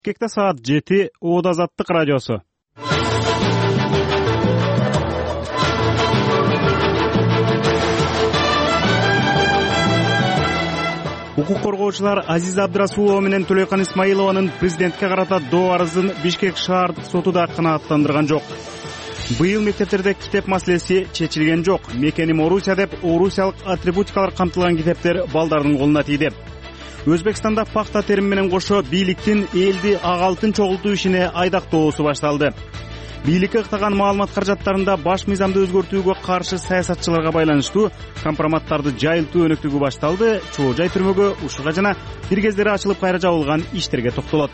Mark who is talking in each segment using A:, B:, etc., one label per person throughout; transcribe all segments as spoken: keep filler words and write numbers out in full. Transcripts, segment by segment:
A: Бишкекте саат жети, Оод Азаттык радиосу. Укук коргоочулар Азиза Абдрасулова менен Төлөйкан Исмаилованын президентке карата доо арызын Бишкек шаардык соту да канааттандырган жок. Быйыл мектептерде китеп маселеси чечилген жок. Мекеним Орусия деп орусиялык атрибутикалар камтылган китептер балдардын колуна тийди. Өзбекстанда пахта терим менен кошо бийликтин элди ак алтын чогултуу ишине айдактоосу башталды. Бийликке ыктаган маалымат каражаттарында баш мыйзамды өзгөртүүгө каршы саясатчыларга байланыштуу компроматтарды жайылтуу өнөктүгү башталды. Чоо жай түрмөгө, ушуга жана бир кездери ачылып кайра жабылган иштерге токтолот.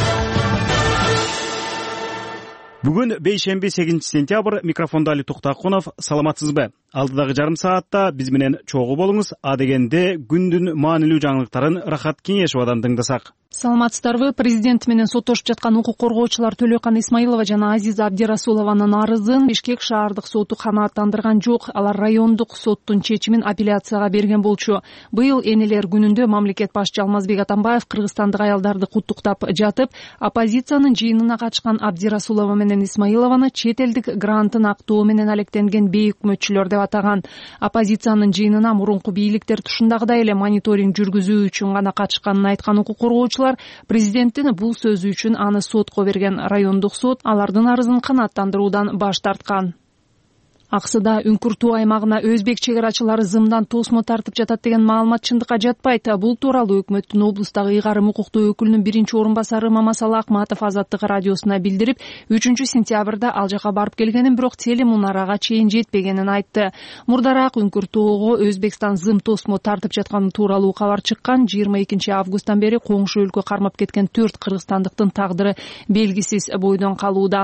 A: Бүгүн бейшемби сегизинчи сентябрь, микрофондо Али Туктакунов. Саламатсызбы? Алдыдагы жарым саатта биз менен чогуу болуңуз. А дегенде күндүн маанилүү жаңылыктарын Рахат Кеңешовадан тыңдасак.
B: Саламатсыздарбы? Президент менен соттошуп жаткан укук коргоочулар Төлөйкан Исмаилова жана Азиза Абдрасулованын арызын Бишкек шаардык соту канааттандырган жок. Алар райондук соттун чечимин апелляцияга берген болчу. Быйыл энелер күнүндө мамлекет башчы Алмазбек Атамбаев кыргызстандык аялдарды куттуктап жатып, оппозициянын жыйынына катышкан Абдрасулова менен Исмаилованы чет элдик грантын актоо менен алектенген бейөкмөтчүлөр деп атаган. Оппозициянын жыйынына мурунку бийликтер тушундагыдай эле мониторинг жүргүзүү үчүн гана катышканын айткан укук коргоочулар президенттин бул сөзү үчүн аны сотко берген. Райондук сот алардын арызын канааттандыруудан баш тарткан. Аксыда Үңкүртүү аймагына өзбек чек арачылары зымдан тосмо тартып жатат деген маалымат чындыкка жатпайт. Бул тууралуу өкмөттүн облустагы ыйгарым укуктуу өкүлүнүн биринчи орун басары Мамасалы Акматов Азаттык радиосуна билдирип, үчүнчү сентябрда ал жака барып келгенин, бирок телемунарага чейин жетпегенин айтты. Мурдараак Үңкүртүүгө Өзбекстан зым тосмо тартып жатканы тууралуу кабар чыккан. жыйырма экинчи августтан бери коңшу өлкө кармап кеткен төрт кыргызстандыктын тагдыры белгисиз бойдон калууда.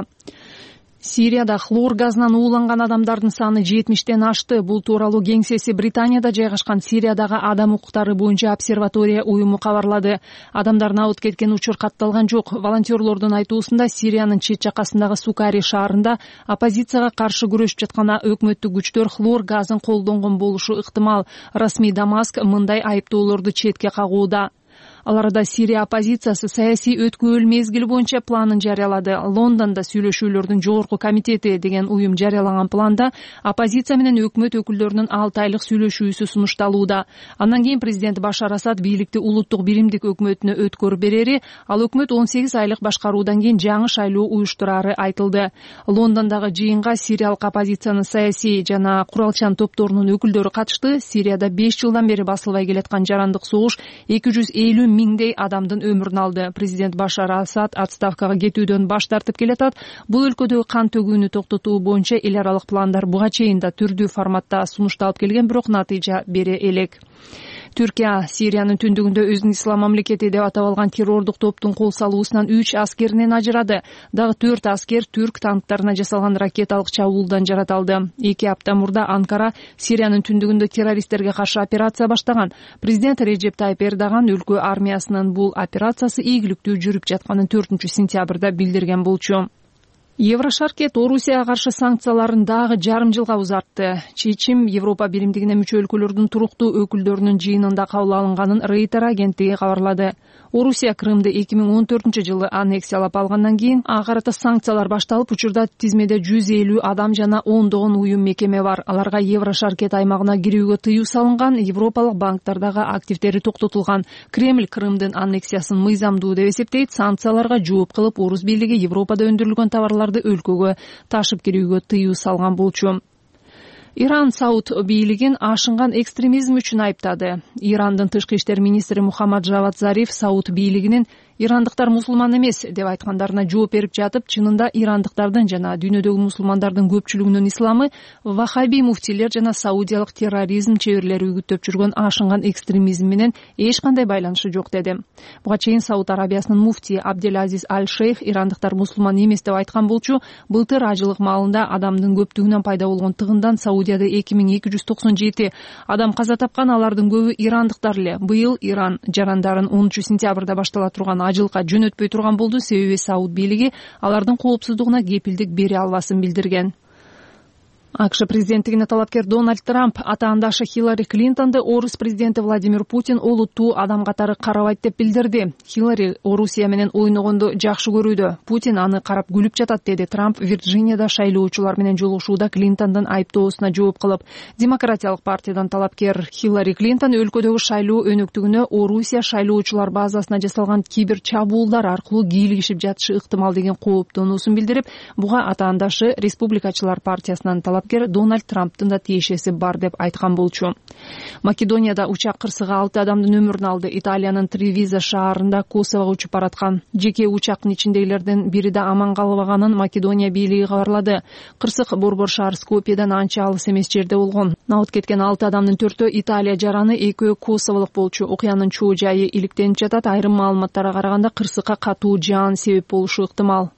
B: Сирияда хлор газынан ууланган адамдардын саны жетимиштен ашты. Бул тууралуу кеңсеси Британияда жайгашкан Сириядагы адам укуктары боюнча обсерватория уюму кабарлады. Адамдардын абыт кеткен учур катталган жок. Волонтерлордун айтуусунда Сириянын чет жакасындагы Сукари шаарында оппозицияга каршы күрөшүп жаткан өкмөттүк күчтөр хлор газын колдонгон болушу ыктымал. Расмий Дамаск мындай айыптоолорду четке кагууда. Аларда Сирия оппозициясы саясий өткөөл мезгили боюнча планын жарыялады. Лондонда сүйлөшүүлөрдүн жогорку комитети деген уюм жарыялаган планда оппозиция менен өкмөт өкүлдөрүнүн алты айлык сүйлөшүүсү сунушталууда. Андан кийин президент Башар Асад бийликти улуттук биримдик өкмөтүнө өткөрүп берери, ал өкмөт он сегиз айлык башкаруудан кийин жаңы шайлоо уюштурары айтылды. Лондондогу жыйынга сириялык оппозициянын саясий жана куралчан топторунун өкүлдөрү катышты. Сирияда беш жылдан бери басылбай келаткан жарандык согуш эки жүз элүү миңдей адамдын өмүрүн алды. Президент Башар Асад отставкага кетүүдөн баш тартып келатат. Бул өлкөдөгү кан төгүүнү токтотуу боюнча эл аралык пландар буга чейин да түрдүү форматта сунушталып келген, бирок натыйжа бере элек. Түркия Сириянын түндүгүндө өзүн ислам мамлекети деп атап алган террордук топтун кол салуусунан үч аскеринен ажырады. Дагы төрт аскер түрк танктарына жасалган ракеталык чабуулдан жаратылды. Эки апта мурда Анкара Сириянын түндүгүндө террористтерге каршы операция баштаган. Президент Реджеп Тайип Эрдоган өлкө армиясынын бул операциясы ийгиликтүү жүрүп жатканын төртүнчү сентябрда билдирген болчу. Еврошаркет Орусияга каршы санкцияларын дагы жарым жылга узартты. Чечим Европа биримдигине мүчө өлкөлөрдүн туруктуу өкүлдөрүнүн жыйынында кабыл алынганын Рейтер агенттиги кабарлады. Орусия Крымды эки миң он төртүнчү жылы аннексиялап алгандан кийин ага карата санкциялар башталып, учурда тизмеде жүз элүү адам жана ондогон уюм мекеме бар. Аларга Еврошаркет аймагына кирүүгө тыюу салынган, европалык банктардагы активдери токтотулган. Кремль Крымдын аннексиясын мыйзамдуу деп эсептейт. Санкцияларга жооп кылып, Орус бийлиги Европада өндүрүлгөн товарларды өлкөгө ташып кирүүгө тыюу салган болчу. Иран Сауд бийлигин ашынган экстремизм үчүн айыптады. Ирандын тышкы иштер министри Мухаммад Жавад Зариф Сауд бийлигинин ирандыктар мусулман эмес деп айткандарына жооп берип жатып, чынында ирандыктардын жана дүйнөдөгү мусулмандардын көпчүлүгүнүн исламы вахаби муфтилер жана саудиялык терроризм чеберлери үгүттөп жүргөн ашынган экстремизм менен эч кандай байланышы жок деди. Буга чейин Сауд Арабиясынын муфти Абделазиз Аль-Шейх ирандыктар мусулман эмес деп айткан болчу. Былтыр ажылык маалында адамдын көптүгүнөн пайда болгон тыгындан Саудияда эки миң эки жүз токсон жети адам каза тапкан, алардын көбү ирандыктар эле. Быйыл Иран жарандарын онунчу сентябрда баштала турган ажылыкка жөнөтпөй турган болду, себеби Сауд бийлиги алардын коопсуздугуна кепилдик бере албасын билдирген. АКШ президенттигине талапкер Дональд Трамп атаандашы Хиллари Клинтонду орус президенти Владимир Путин олуттуу адам катары карабайт деп билдирди. Хиллари Орусия менен ойногонду жакшы көрүүдө. Путин аны карап күлүп жатат, деди Трамп Вирджинияда шайлоочулар менен жолугушууда Клинтондун айыптоосуна жооп кылып. Демократиялык партиядан талапкер Хиллари Клинтон өлкөдөгү шайлоо өнөктүгүнө Орусия шайлоочулар базасына жасалган кибер чабуулдар аркылуу кийлигишип жатышы ыктымал деген кооптонуусун билдирип, буга атаандашы Республикачылар партиясынан талапкер Дональд Трамптын да тиешеси бар деп айткан болчу. Македонияда учак кырсыгы алты адамдын өмүрүн алды. Италиянын Тревиза шаарында Косового учуп бараткан. Жеке учактын ичиндегилердин бири да аман калбаганын Македония бийлиги кабарлады. Кырсык борбор шаар Скопьеден анча алыс эмес жерде болгон. Наут кеткен алты адамдын төртөө Италия жараны, экөө Косоволук болчу. Окуянын чоо жайы иликтенип жатат. Айрым маалыматтарга караганда кырсыкка катуу жаан себеп болушу ыктымал.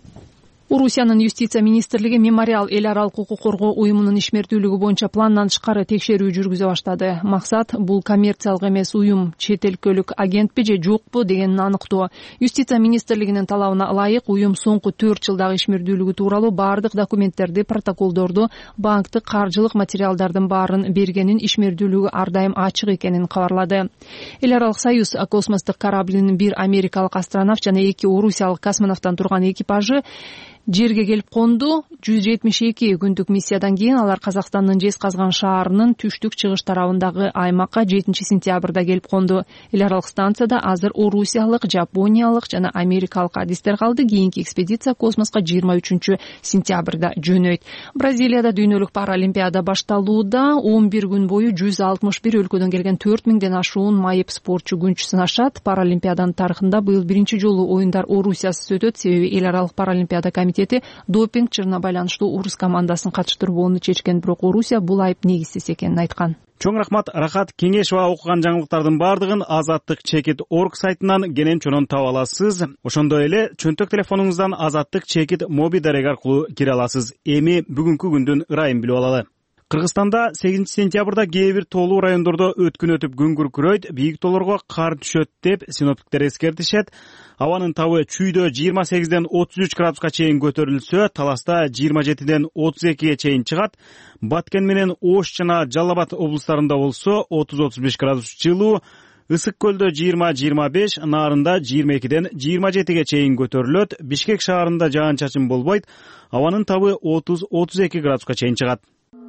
B: Орусиянын юстиция министрлиги Мемориал эл аралык укук коргоо уюмунун ишмердүүлүгү боюнча пландан тышкары текшерүү жүргүзө баштады. Максат бул коммерциялык эмес уюм чет өлкөлүк агентпи же жокпу дегенин аныктоо. Юстиция министрлигинин талабына ылайык уюм соңку төрт жылдагы ишмердүүлүгү тууралуу баардык документтерди, протоколдорду, банктык каржылык материалдардын баарын бергенин, ишмердүүлүгү ар дайым ачык экенин кабарлады. Эл аралык союз космостук кораблинин бир америкалык астронавт жана эки орусиялык космонавттан турган экипажы жерге келип конду. жүз жетимиш эки күндүк миссиядан кийин алар Казакстандын жез казган шаарынын түштүк чыгыш тарабындагы аймакка жетинчи сентябрда келип конду. Эл аралык станцияда азыр орусиялык, жапониялык жана америкалык адистер калды. Кийинки экспедиция космоско жыйырма үчүнчү сентябрда жөнөйт. Бразилияда дүйнөлүк паралимпиада башталууда. он бир күн бою жүз алтымыш бир өлкөдөн келген төрт миңден ашуун майып спортчу күнчү сынашат. Паралимпиаданын тарыхында быйыл биринчи жолу оюндар Орусиясыз өтөт, себеби эл аралык паралимпиада комитети допинг чырына байланыштуу урус командасын катыштырбоону чечкен, бирок Орусия бул айып негизсиз экенин айткан.
A: Чоң рахмат. Рахат Кеңешова окуган жаңылыктардын баардыгын Азаттык чекит точка орг сайтынан кенен чонон таба аласыз. Ошондой эле чөнтөк телефонуңуздан Азаттык чекит моби дарек аркылуу кире аласыз. Эми бүгүнкү күндүн ырайын билип алалы. Кыргызстанда сегизинчи сентябрда кээ бир тоолуу райондордо өткүн өтүп күн күркүрөйт, бийик тоолорго кар түшөт деп синоптиктер эскертишет. Абанын табы чүйдө жыйырма сегизден отуз үч градуска чейин көтөрүлсө, Таласта жыйырма жетиден отуз экиге чейин чыгат. Баткен менен Ош жана Жалал Абад облустарында болсо отуз отуз беш градус жылуу, Ысык көлдө жыйырма жыйырма беш, Нарында жыйырма экиден жыйырма жетиге чейин көтөрүлөт. Бишкек шаарында жаан-чачын болбойт. Абанын табы отуз отуз эки градуска чейин чыгат.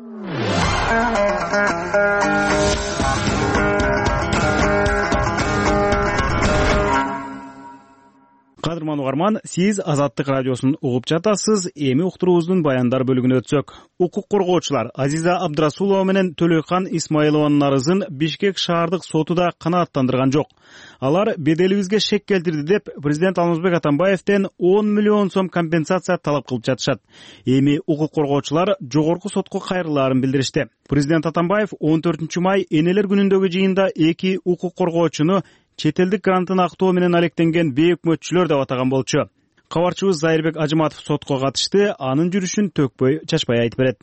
A: Кадырман угарман, сиз Азаттык радиосун угуп жатасыз. Эми уктуруубуздун баяндар бөлүгүнө өтсөк. Укук коргоочулар Азиза Абдрасулова менен Төлөйкан Исмаилованын арызын Бишкек шаардык соту да канааттандырган жок. Алар беделибизге шек келтирди деп президент Алмазбек Атамбаевден он миллион сом компенсация талап кылып жатышат. Эми укук коргоочулар жогорку сотко кайрылаарын билдиришти. Президент Атамбаев он төртүнчү май энелер күнүндөгү жыйында эки укук коргоочуну чет элдик грантын актоо менен алектенген бейөкмөтчүлөр деп атаган болчу. Кабарчыбыз Зайырбек Ажыматов сотко катышты. Анын жүрүшүн төкпөй, чачпай айтып берет.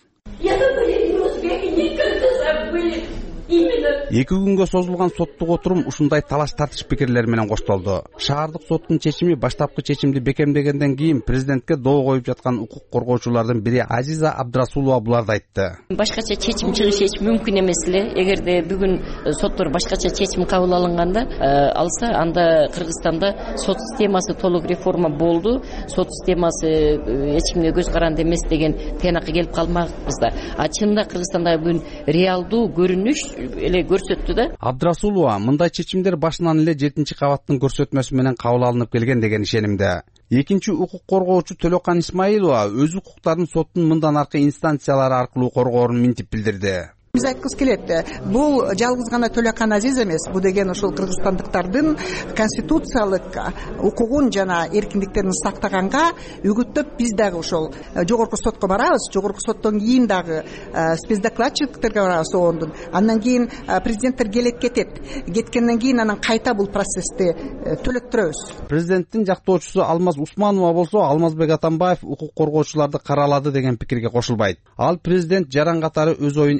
C: эки күнгө созулган соттук отурум ушундай талаш тартыш пикирлер менен коштолду. Шаардык соттун чечими баштапкы чечимди бекемдегенден кийин президентке доо коюп жаткан укук коргоочулардын бири Азиза Абдрасулова буларды айтты.
D: Башкача чечим чыгыш эч мүмкүн эмес эле. Эгерде бүгүн соттор башкача чечим кабыл алынганда, алса анда Кыргызстанда сот системасы толук реформа болду. Сот системасы эч кимге көз каранды эмес деген тыянакка келип калмакпыз да. А чынында Кыргызстанда бүгүн реалдуу көрүнүш эле көрсөттү да.
C: Абдрасулова мындай чечимдер башынан эле жетинчи кабаттын көрсөтмөсү менен кабыл алынып келген деген ишенимде. Экинчи укук коргоочу Төлөйкан Исмаилова өз укуктарын соттун мындан аркы инстанциялары аркылуу коргоорун минтип билдирди.
E: Биз айткыбыз келет, бул жалгыз гана Төлөйкан Азиз эмес, бул деген ошол кыргызстандыктардын конституциялык укугун жана эркиндиктерин сактаганга үгүттөп биз дагы ошол жогорку сотко барабыз. Жогорку соттон кийин дагы спецдокладчиктерге барабыз оондун. Андан кийин президенттер келет кетет. Кеткенден кийин анан кайта бул процессти төлөттүрөбүз.
C: Президенттин жактоочусу Алмаз Усманова болсо Алмазбек Атамбаев укук коргоочуларды каралады деген пикирге кошулбайт. Ал президент жаран катары өз оюн эркин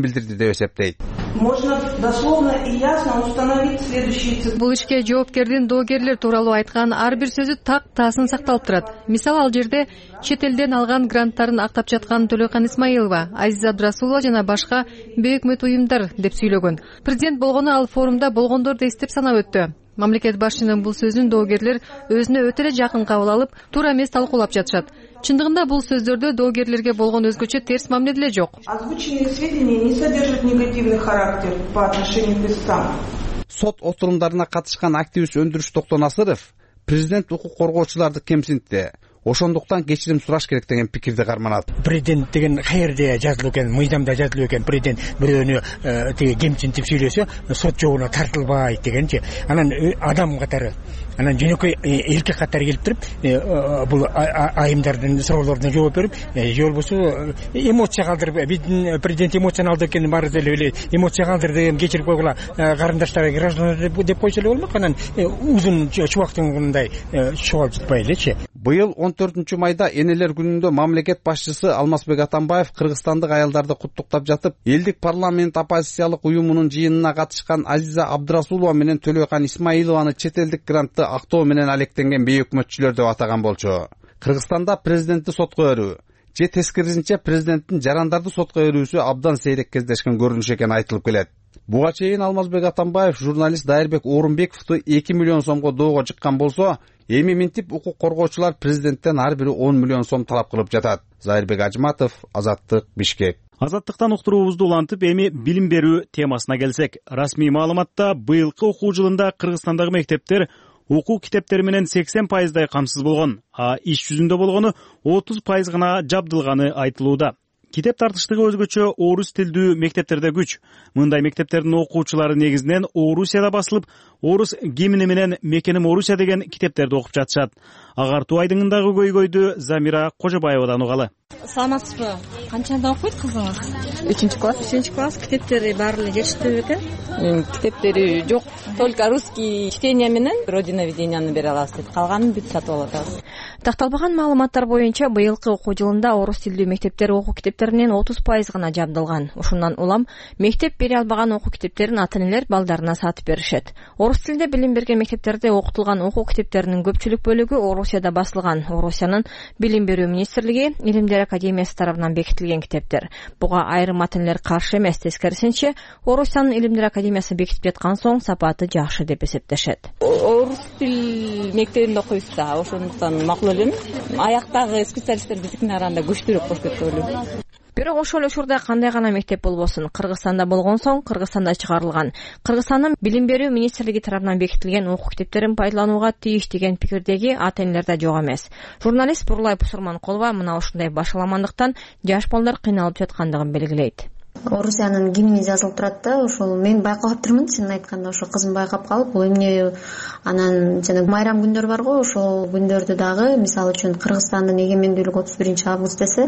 C: билдирди деп эсептейт.
F: Можно дословно и ясно установить следующие цифры.
B: Бул ишке жоопкердин доогерлер тууралуу айткан ар бир сөзү так таасын сакталып турат. Мисалы, ал жерде чет элден алган гранттарын актап жаткан Төлөкан Исмаилова, Азиза Абдрасулова жана башка бейөкмөт уюмдар деп сүйлөгөн. Президент болгону ал форумда болгондорду эстеп санап өттү. Мамлекет башчынын бул сөзүн доогерлер өзүнө өтө эле жакын кабыл алып, туура эмес талкуулап жатышат. Чындыгында бул сөздөрдө доогерлерге болгон өзгөчө терс мамиле деле жок.
F: Озвученные сведения не содержат негативный характер по отношению к истцам.
C: Сот отурумдарына катышкан активист Өндүрүш Токтонасыров президент укук коргоочуларды кемсинтти. Ошондуктан кечирим сураш керек деген пикирди карманат.
G: Президент деген каерде жазылуу экен, мыйзамда жазылуу экен, президент бирөөнү тиги кемсинтип сүйлөсө, сот жобуна тартылбайт дегенчи. Анан адам катары, анан жөнөкөй эркек катары келип туруп, бул айымдардын суроолоруна жооп берип, же болбосо эмоция калтырып, биздин президент эмоцияны алды экен, баары деле эле эмоция калтырды деген кечирип койгула, карындаштар, граждандар деп койсо эле болмок. Анан узун чубактын мындай чубалып жатпай элечи.
C: Быйыл он төртүнчү майда энелер күнүндө мамлекет башчысы Алмазбек Атамбаев кыргызстандык аялдарды куттуктап жатып, элдик парламент оппозициялык уюмунун жыйынына катышкан Азиза Абдрасулова менен Төлөкан Исмаилованы чет элдик грантты актоо менен алектенген бейөкмөтчүлөр деп атаган болчу. Кыргызстанда президентти сотко берүү же тескерисинче президенттин жарандарды сотко берүүсү абдан сейрек кездешкен көрүнүш экени айтылып келет. Буга чейин Алмазбек Атамбаев журналист Дайырбек Оорунбековду эки миллион сомго доого жыккан болсо, эми минтип укук коргоочулар президенттен ар бири он миллион сом талап кылып жатат. Зайырбек Ажматов, Азаттык, Бишкек.
A: Азаттыктан уктуруубузду улантып, эми билим берүү темасына келсек, расмий маалыматта быйылкы окуу жылында Кыргызстандагы мектептер окуу китептери менен сексен пайыздай камсыз болгон, а иш жүзүндө болгону отуз пайыз гана жабдылганы айтылууда. Китеп тартыштыгы өзгөчө орус тилдүү мектептерде күч. Мындай мектептердин окуучулары негизинен Орусияда басылып, орус гимни менен Мекеним Орусия деген китептерди окуп жатышат. Агартуу айдыңындагы көйгөйдү Замира Кожобаевадан угалы.
H: Саламатсызбы? Канчада окуйт кызыңыз? үчүнчү класс. үчүнчү класс. Китептери баары эле жетиштүү экен?
I: Китептери жок. Только русский чтение менен родиноведенияны бере алабыз дейт. Калганын бүт сатып алып атабыз.
H: Такталбаган маалыматтар боюнча быйылкы окуу жылында орус тилдүү мектептер окуу китептеринен отуз пайыз гана жабдылган. Ушундан улам мектеп бере албаган окуу китептерин ата-энелер балдарына сатып беришет. Орус тилинде билим берген мектептерде окутулган окуу китептеринин көпчүлүк бөлүгү Орусияда басылган. Орусиянын билим берүү министрлиги Илимдер академиясы тарабынан бекитилген китептер. Буга айрым ата-энелер каршы эмес, тескерисинче Орусиянын Илимдер академиясы бекитип жаткан соң сапаты жакшы деп эсептешет.
I: Орус тил мектебинде окуйбуз да, ошондуктан макул элем. Аяктагы специалисттер биздикине караганда күчтүүрөөк болуп кетип ойлойм.
H: Бирок ошол учурда кандай гана мектеп болбосун, Кыргызстанда болгон соң Кыргызстанда чыгарылган. Кыргызстандын билим берүү министрлиги тарабынан бекитилген окуу китептерин пайдаланууга тийиш деген пикирдеги ата-энелерде жок эмес. Журналист Бурлай Пусурманкулова мына ушундай башаламандыктан жаш балдар кыйналып жаткандыгын белгилейт.
J: Орусиянын гимни жазылып турат да, ошол мен байкап турмун, чынын айтканда ошо кызым байкап калып, бул эмне анан жана майрам күндөр бар го, ошол күндөрдү дагы, мисалы үчүн Кыргызстандын эгемендүүлүгү отуз биринчи август десе,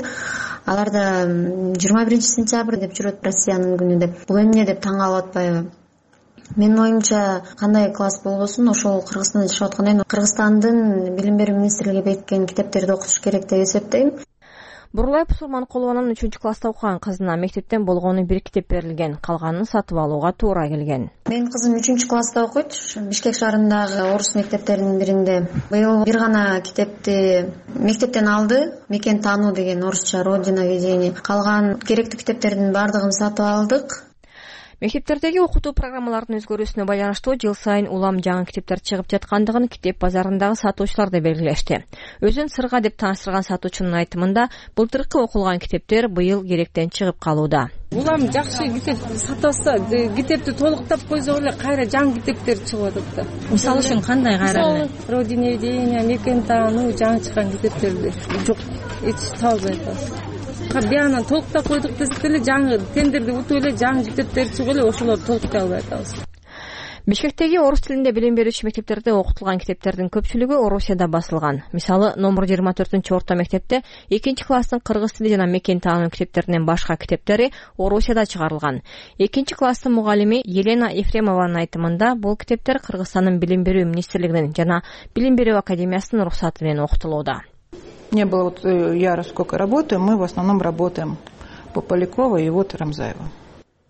J: аларда жыйырма биринчи сентябрь деп жүрөт, Россиянын күнү деп. Бул эмне деп таң калып атпайбы? Менин оюмча, кандай класс болбосун, ошол Кыргызстанда жашап атканда Кыргызстандын билим берүү министрлиги бекиткен китептерди окутуш керек деп эсептейм.
H: Бурлай Пусурманкулованын үчүнчү класста окуган кызына мектептен болгону бир китеп берилген, калганын сатып алууга туура келген.
J: Менин кызым үчүнчү класста окуйт, Бишкек шаарындагы орус мектептеринин биринде. Быйыл бир гана китепти мектептен алды, Мекен таануу деген орусча родиноведение. Калган керектүү китептердин баардыгын сатып алдык.
H: Мектептердеги окутуу программаларынын өзгөрүүсүнө байланыштуу жыл сайын улам жаңы китептер чыгып жаткандыгын китеп базарындагы сатуучулар да белгилешти. Өзүн сырга деп тааныштырган сатуучунун айтымында, былтыркы окулган китептер быйыл керектен чыгып калууда.
K: Улам жакшы китеп сатаса, китепти толуктап койсок эле кайра жаңы китептер чыгып атат да.
H: Мисалы үчүн кандай кайра?
K: Родиноведение, Мекен таануу жаңы чыккан китептерди жок, эч таба айтабыз. Кабианан толуктап койдук десек эле жаңы тендерди утуп эле жаңы китептер чыгып эле ошолорду толуктай албай атабыз.
H: Бишкектеги орус тилинде билим берүүчү мектептерде окутулган китептердин көпчүлүгү Орусияда басылган. Мисалы, номер жыйырма төртүнчү орто мектепте экинчи класстын кыргыз тили жана Мекен таануу китептеринен башка китептери Орусияда чыгарылган. экинчи класстын мугалими Елена Ефремованын айтымында, бул китептер Кыргызстандын билим берүү министрлигинин жана билим берүү академиясынын уруксаты менен окутулууда.
L: Не было, вот я сколько работаю, мы в основном работаем по Поляковой и вот Рамзаева.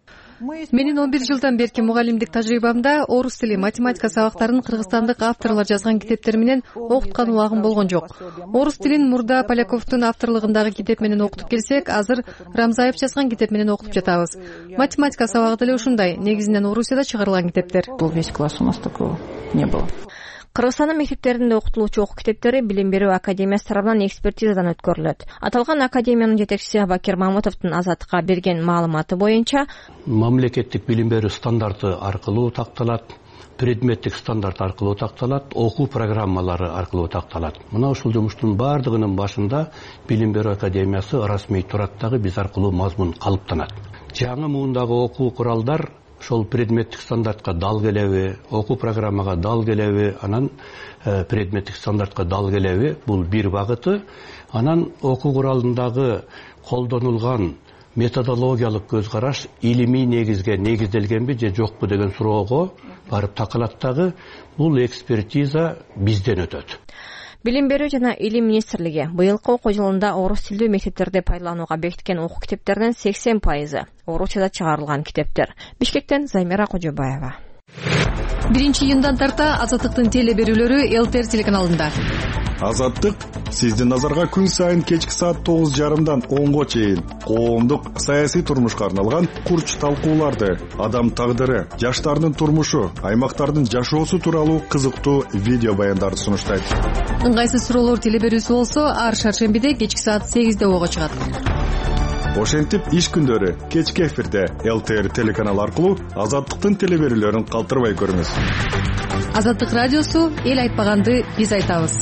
L: Менин он бир жылдан берки мугалимдик тажрыйбамда орус тили, математика сабактарын кыргызстандык авторлор жазган китептер менен окуткан убагым болгон жок. Орус тилин мурда Поляковдун авторлугундагы китеп менен окутуп келсек, азыр Рамзаев жазган китеп менен окутуп жатабыз. Математика сабагы деле ушундай, негизинен Орусияда чыгарылган китептер.
I: Был весь класс, у нас такого не было.
H: Кыргызстандын мектептеринде окутулуучу окуу китептери Билим берүү академиясы тарабынан экспертизадан өткөрүлөт. Аталган академиянын жетекчиси Бакир Мамутовдун Азаттыкка берген маалыматы боюнча,
M: мамлекеттик билим берүү стандарты аркылуу такталат, предметтик стандарт аркылуу такталат, окуу программалары аркылуу такталат. Мына ушул жумуштун бардыгынын башында Билим берүү академиясы расмий турат дагы биз аркылуу мазмун калыптанат. Жаңы муундагы окуу куралдар ошол предметтик стандартка дал келеби, окуу программага дал келеби, анан э, предметтик стандартка дал келеби, бул бир багыты. Анан окуу куралындагы колдонулган методологиялык көз караш илимий негизге негизделгенби же жокпу деген суроого барып такалат дагы. Бул экспертиза бизден өтөт.
H: Билим берүү жана илим министрлиги быйылкы окуу жылында орус тилдүү мектептерде пайдаланууга бекиткен окуу китептеринин сексен пайызы орусчада чыгарылган китептер. Бишкектен Займира Кожобаева.
L: биринчи июндан тарта Азаттыктын теле берүүлөрү эл тэ эр телеканалында.
N: Азаттык сиздин назарга күн сайын кечки саат тогуз жарымдан онго чейин коомдук саясий турмушка арналган курч талкууларды, адам тагдыры, жаштардын турмушу, аймактардын жашоосу тууралуу кызыктуу видео баяндарды сунуштайт.
L: Ыңгайсыз суроолор теле берүүсү болсо ар шаршембиде кечки саат сегизде ого чыгат.
N: Ошентип иш күндөрү кечки эфирде эл тэ эр телеканалы аркылуу Азаттыктын теле берүүлөрүн калтырбай көрүңүз.
L: Азаттык радиосу эл айтпаганды биз айтабыз.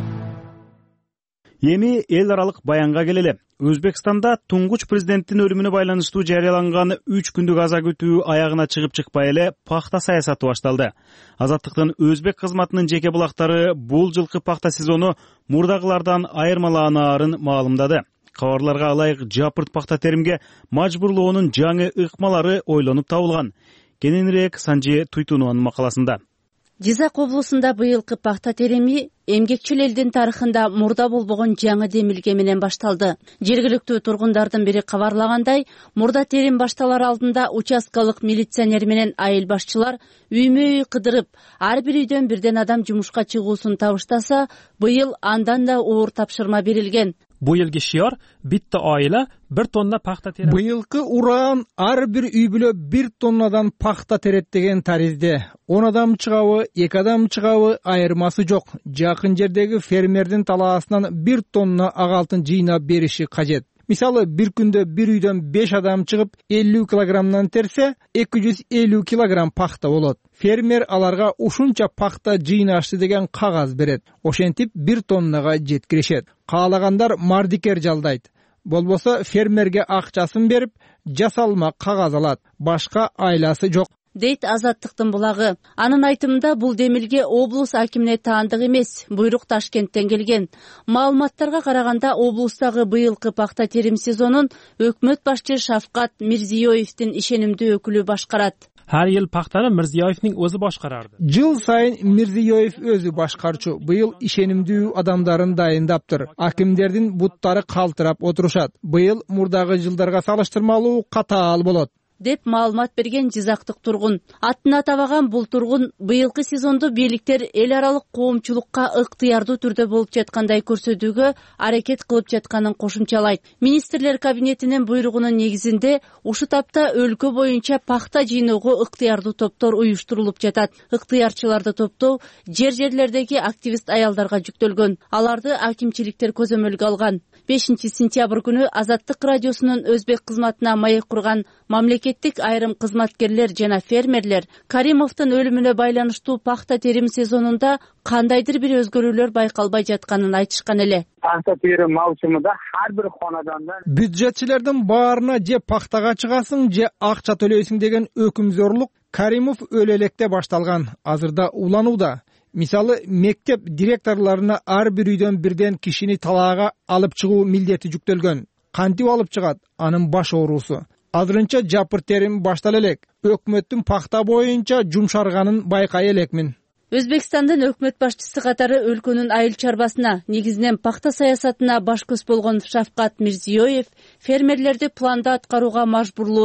A: Эми эл аралык баянга келели. Өзбекстанда туңгуч президенттин өлүмүнө байланыштуу жарыяланган үч күндүк аза күтүү аягына чыгып чыкпай эле пахта саясаты башталды. Азаттыктын өзбек кызматынын жеке булактары бул жылкы пахта сезону мурдагылардан айырмаланаарын маалымдады. Кабарларга ылайык жапырт пахта теримге мажбурлоонун жаңы ыкмалары ойлонуп табылган. Кененирээк Санжи Туйтунованын макаласында.
O: Жизак облусунда быйылкы пахта терими эмгекчил элдин тарыхында мурда болбогон жаңы демилге менен башталды. Жергиликтүү тургундардын бири кабарлагандай, мурда терим башталар алдында участкалык милиционер менен айыл башчылар үймө үй кыдырып, ар бир үйдөн бирден адам жумушка чыгуусун табыштаса, быйыл андан да оор тапшырма берилген.
P: Bu yilgi shior bitta oila bir tonna paxta teradi.
Q: Быйылкы уран ар бир үй бүлө бир тоннадан пахта терет деген таризде. он адам чыгабы, эки адам чыгабы айырмасы жок. Жакын жердеги фермердин талаасынан бир тонна ак алтын жыйнап бериши кажет. Мисалы, бир күндө бир үйдөн беш адам чыгып элүү килограммдан терсе, эки жүз элүү килограмм пахта болот. Фермер аларга ушунча пахта жыйнашты деген кагаз берет. Ошентип бир тоннага жеткиришет. Каалагандар мардикер жалдайт. Болбосо фермерге акчасын берип, жасалма кагаз алат. Башка айласы жок.
O: Дейт Азаттыктын булагы. Анын айтымында бул демилге облус акимине таандык эмес, буйрук Ташкенттен келген. Маалыматтарга караганда облустагы быйылкы пахта терим сезонун өкмөт башчы Шавкат Мирзиёевдин ишенимдүү өкүлү башкарат.
P: Har yil paxtani Mirziyoyevning o'zi boshqarardi.
Q: Жыл сайын Мирзиёев өзү башкарчу. Быйыл ишенимдүү адамдарын дайындаптыр. Акимдердин буттары калтырап отурушат. Быйыл мурдагы жылдарга салыштырмалуу катаал болот,
O: деп маалымат берген Жизактык тургун. Атын атабаган бул тургун быйылкы сезонду бийликтер эл аралык коомчулукка ыктыярдуу түрдө болуп жаткандай көрсөтүүгө аракет кылып жатканын кошумчалайт. Министрлер кабинетинин буйругунун негизинде ушу тапта өлкө боюнча пахта жыйноого ыктыярдуу топтор уюштурулуп жатат. Ыктыярчыларды топтоо жер жерлердеги активист аялдарга жүктөлгөн. Аларды акимчиликтер көзөмөлгө алган. бешинчи сентябрь күнү Азаттык радиосунун өзбек кызматына маек курган мамлекеттик айрым кызматкерлер жана фермерлер Каримовдун өлүмүнө байланыштуу пахта терим сезонунда кандайдыр бир өзгөрүүлөр байкалбай жатканын айтышкан эле.
R: Пахта терим маусумунда ар бир хонадандан
Q: бюджетчилердин баарына же пахтага чыгасың, же акча төлөйсүң деген өкүмзорлук Каримов өлө электе башталган. Азырда уланууда. Мисалы, мектеп директорларына ар бир үйдөн бирден кишини талаага алып чыгуу милдети жүктөлгөн. Кантип алып чыгат? Анын баш оорусу. Азырынча жапыр терим баштала элек. Өкмөттүн пахта боюнча жумшарганын байкай элекмин.
O: Өзбекстандын өкмөт башчысы катары өлкөнүн айыл чарбасына, негизинен пахта саясатына баш көз болгон Шавкат Мирзиёев фермерлерди планда аткарууга мажбурлоонун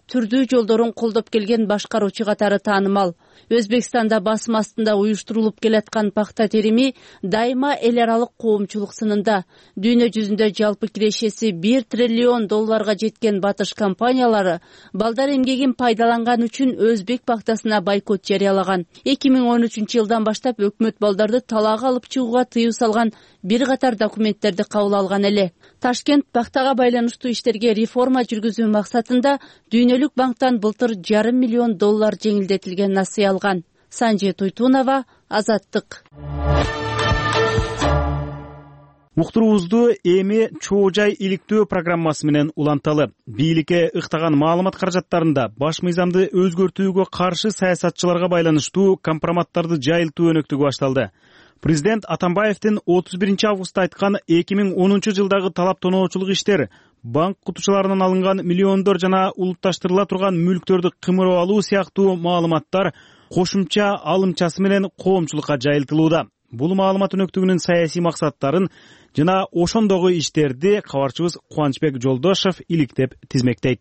O: түрдүү жолдорун колдоп келген башкаруучу катары таанымал. Өзбекстанда басым астында уюштурулуп келаткан пахта терими дайыма эл аралык коомчулук сынында. Дүйнө жүзүндө жалпы кирешеси бир триллион долларга жеткен батыш компаниялары балдар эмгегин пайдаланган үчүн өзбек пахтасына бойкот жарыялаган. эки миң он үчүнчү жылдан баштап өкмөт балдарды талаага алып чыгууга тыюу салган бир катар документтерди кабыл алган эле. Ташкент пахтага байланыштуу иштерге реформа жүргүзүү максатында Дүйнөлүк банктан былтыр жарым миллион доллар жеңилдетилген насыя алган. Санжи Туйтунова, Азаттык.
A: Уктуруубузду эми чоо жай иликтөө программасы менен уланталы. Бийликке ыктаган маалымат каражаттарында баш мыйзамды өзгөртүүгө каршы саясатчыларга байланыштуу компроматтарды жайылтуу өнөктүгү башталды. Президент Атамбаевдин отуз биринчи августта айткан эки миң онунчу жылдагы талап тоноочулук иштер, банк кутучуларынан алынган миллиондор жана улутташтырыла турган мүлктөрдү кымырып алуу сыяктуу маалыматтар кошумча алымчасы менен коомчулукка жайылтылууда. Бул маалымат өнөктүгүнүн саясий максаттарын жана ошондогу иштерди кабарчыбыз Кубанычбек Жолдошев иликтеп тизмектейт.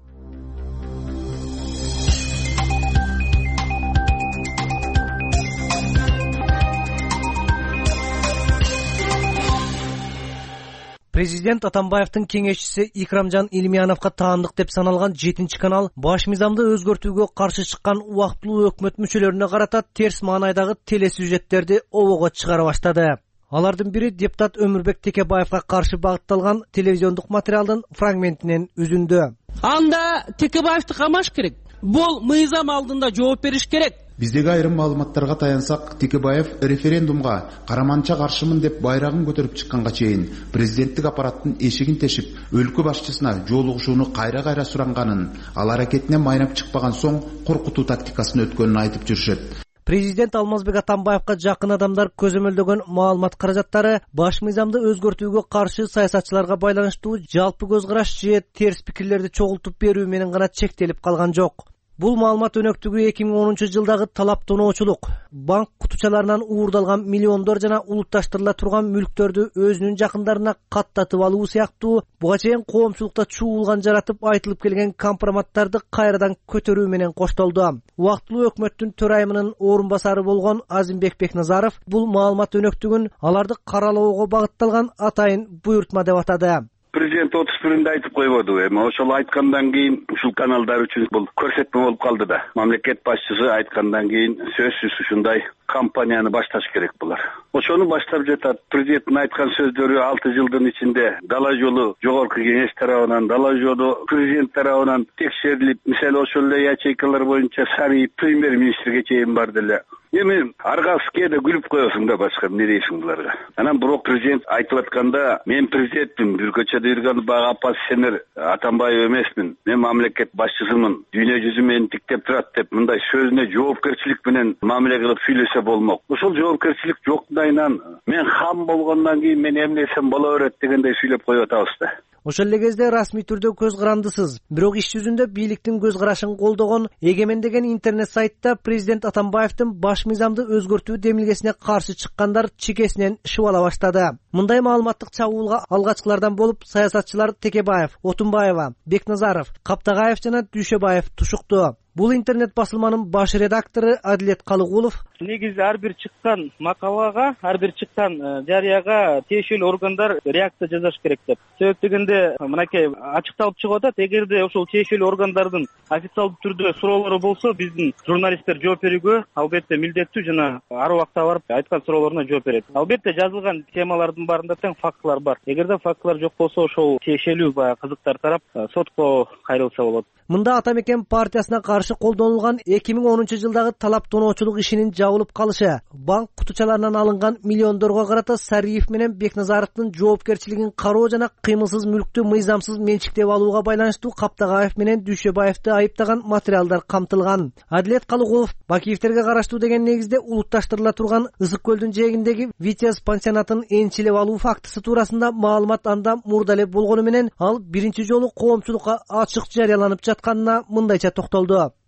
S: Президент Атамбаевдин кеңешчиси Икрамжан Илмияновго таандык деп саналган жетинчи канал баш мыйзамды өзгөртүүгө каршы чыккан убактылуу өкмөт мүчөлөрүнө карата терс маанайдагы телесюжеттерди обого чыгара баштады. Алардын бири депутат Өмүрбек Текебаевга каршы багытталган телевизиондук материалдын фрагментинен үзүндү.
T: Анда Текебаевди камаш керек. Бул мыйзам алдында жооп бериш керек.
U: Биздеги айрым маалыматтарга таянсак, Текебаев референдумга караманча каршымын деп байрагын көтөрүп чыкканга чейин президенттик аппараттын эшигин тешип, өлкө башчысына жолугушууну кайра-кайра суранганын, ал аракетине майнап чыкпаган соң коркутуу тактикасын өткөнүн айтып жүрүшөт.
S: Президент Алмазбек Атамбаевга жакын адамдар көзөмөлдөгөн маалымат каражаттары баш мыйзамды өзгөртүүгө каршы саясатчыларга байланыштуу жалпы көз караш же терс пикирлерди чогултуп берүү менен гана чектелип калган жок. Бул маалымат өнөктүгү эки миң онунчу жылдагы талап тоноочулук, банк кутучаларынан уурдалган миллиондор жана улутташтырыла турган мүлктөрдү өзүнүн жакындарына каттатып алуу сыяктуу буга чейин коомчулукта чуулган жаратып айтылып келген компроматтарды кайрадан көтөрүү менен коштолду. Убактылуу өкмөттүн төрайымынын орун басары болгон Азимбек Бекназаров бул маалымат өнөктүгүн аларды каралоого багытталган атайын буйртма деп атады.
V: Президент отуз биринде айтып койбоду. Эми ошол айткандан кийин ушул каналдар үчүн бул көрсөтмө болуп калды да. Мамлекет башчысы айткандан кийин сөзсүз ушундай кампанияны башташ керек булар. Ошону баштап жатат. Президенттин айткан сөздөрү алты жылдын ичинде дала жолу жогорку кеңеш тарабынан, дала жолу президент тарабынан текшерилип, мисалы ошол эле ячейкалар боюнча Сарий премьер-министрге чейин барды эле. Эми аргасы кээде күлүп коесуң да, башка эмне дейсиң буларга. Анан бирок президент айтып атканда, мен президентмин, бир көчөдө жүргөн бага оппозиционер Атамбаев эмесмин. Мен мамлекет башчысымын. Дүйнө жүзү мени тиктеп турат деп мындай сөзүнө жоопкерчилик менен мамиле кылып сүйлөсө болмок. Ошол жоопкерчилик жокдайынан мен хам болгондон кийин мен эмне десем боло берет дегендей сүйлөп коюп атабыз да.
S: Ошол эле кезде расмий түрдө көз карандысыз, бирок иш жүзүндө бийликтин көз карашын колдогон Эгемен деген интернет сайтта президент Атамбаевдин баш мыйзамды өзгөртүү демилгесине каршы чыккандар чекесинен шыбала баштады. Мындай маалыматтык чабуулга алгачкылардан болуп саясатчылар Текебаев, Отунбаева, Бекназаров, Каптагаев жана Дүйшөбаев тушукту. Бул интернет басылманын баш редактору Адилет Калыгулов
W: негизи ар бир чыккан макалага, ар бир чыккан жарыяга тиешелүү органдар реакция жасаш керек деп. Себеп дегенде мынакей ачыкталып чыгып атат, эгерде ошол тиешелүү органдардын официалдуу түрдө суроолору болсо, биздин журналисттер жооп берүүгө албетте милдеттүү жана ар убакта барып айткан суроолоруна жооп берет. Албетте жазылган темалардын баарында тең фактылар бар. Эгерде фактылар жок болсо, ошол тиешелүү баягы кызыктар тарап сотко кайрылса болот.
S: Мында Атамекен партиясына каршы колдонулган эки миң онунчу жылдагы талап тоноочулук ишинин жабылып калышы, банк кутучаларынан алынган миллиондорго карата Сариев менен Бекназаровдун жоопкерчилигин кароо жана кыймылсыз мүлктү мыйзамсыз менчиктеп алууга байланыштуу Каптагаев менен Дүйшөбаевди айыптаган материалдар камтылган. Адилет Калыгулов Бакиевтерге караштуу деген негизде улутташтырыла турган Ысык көлдүн жээгиндеги Витязь пансионатын энчилеп алуу фактысы туурасында маалымат анда мурда эле болгону менен ал биринчи жолу коомчулукка ачык жарыяланып жатканына мындайча токтолду.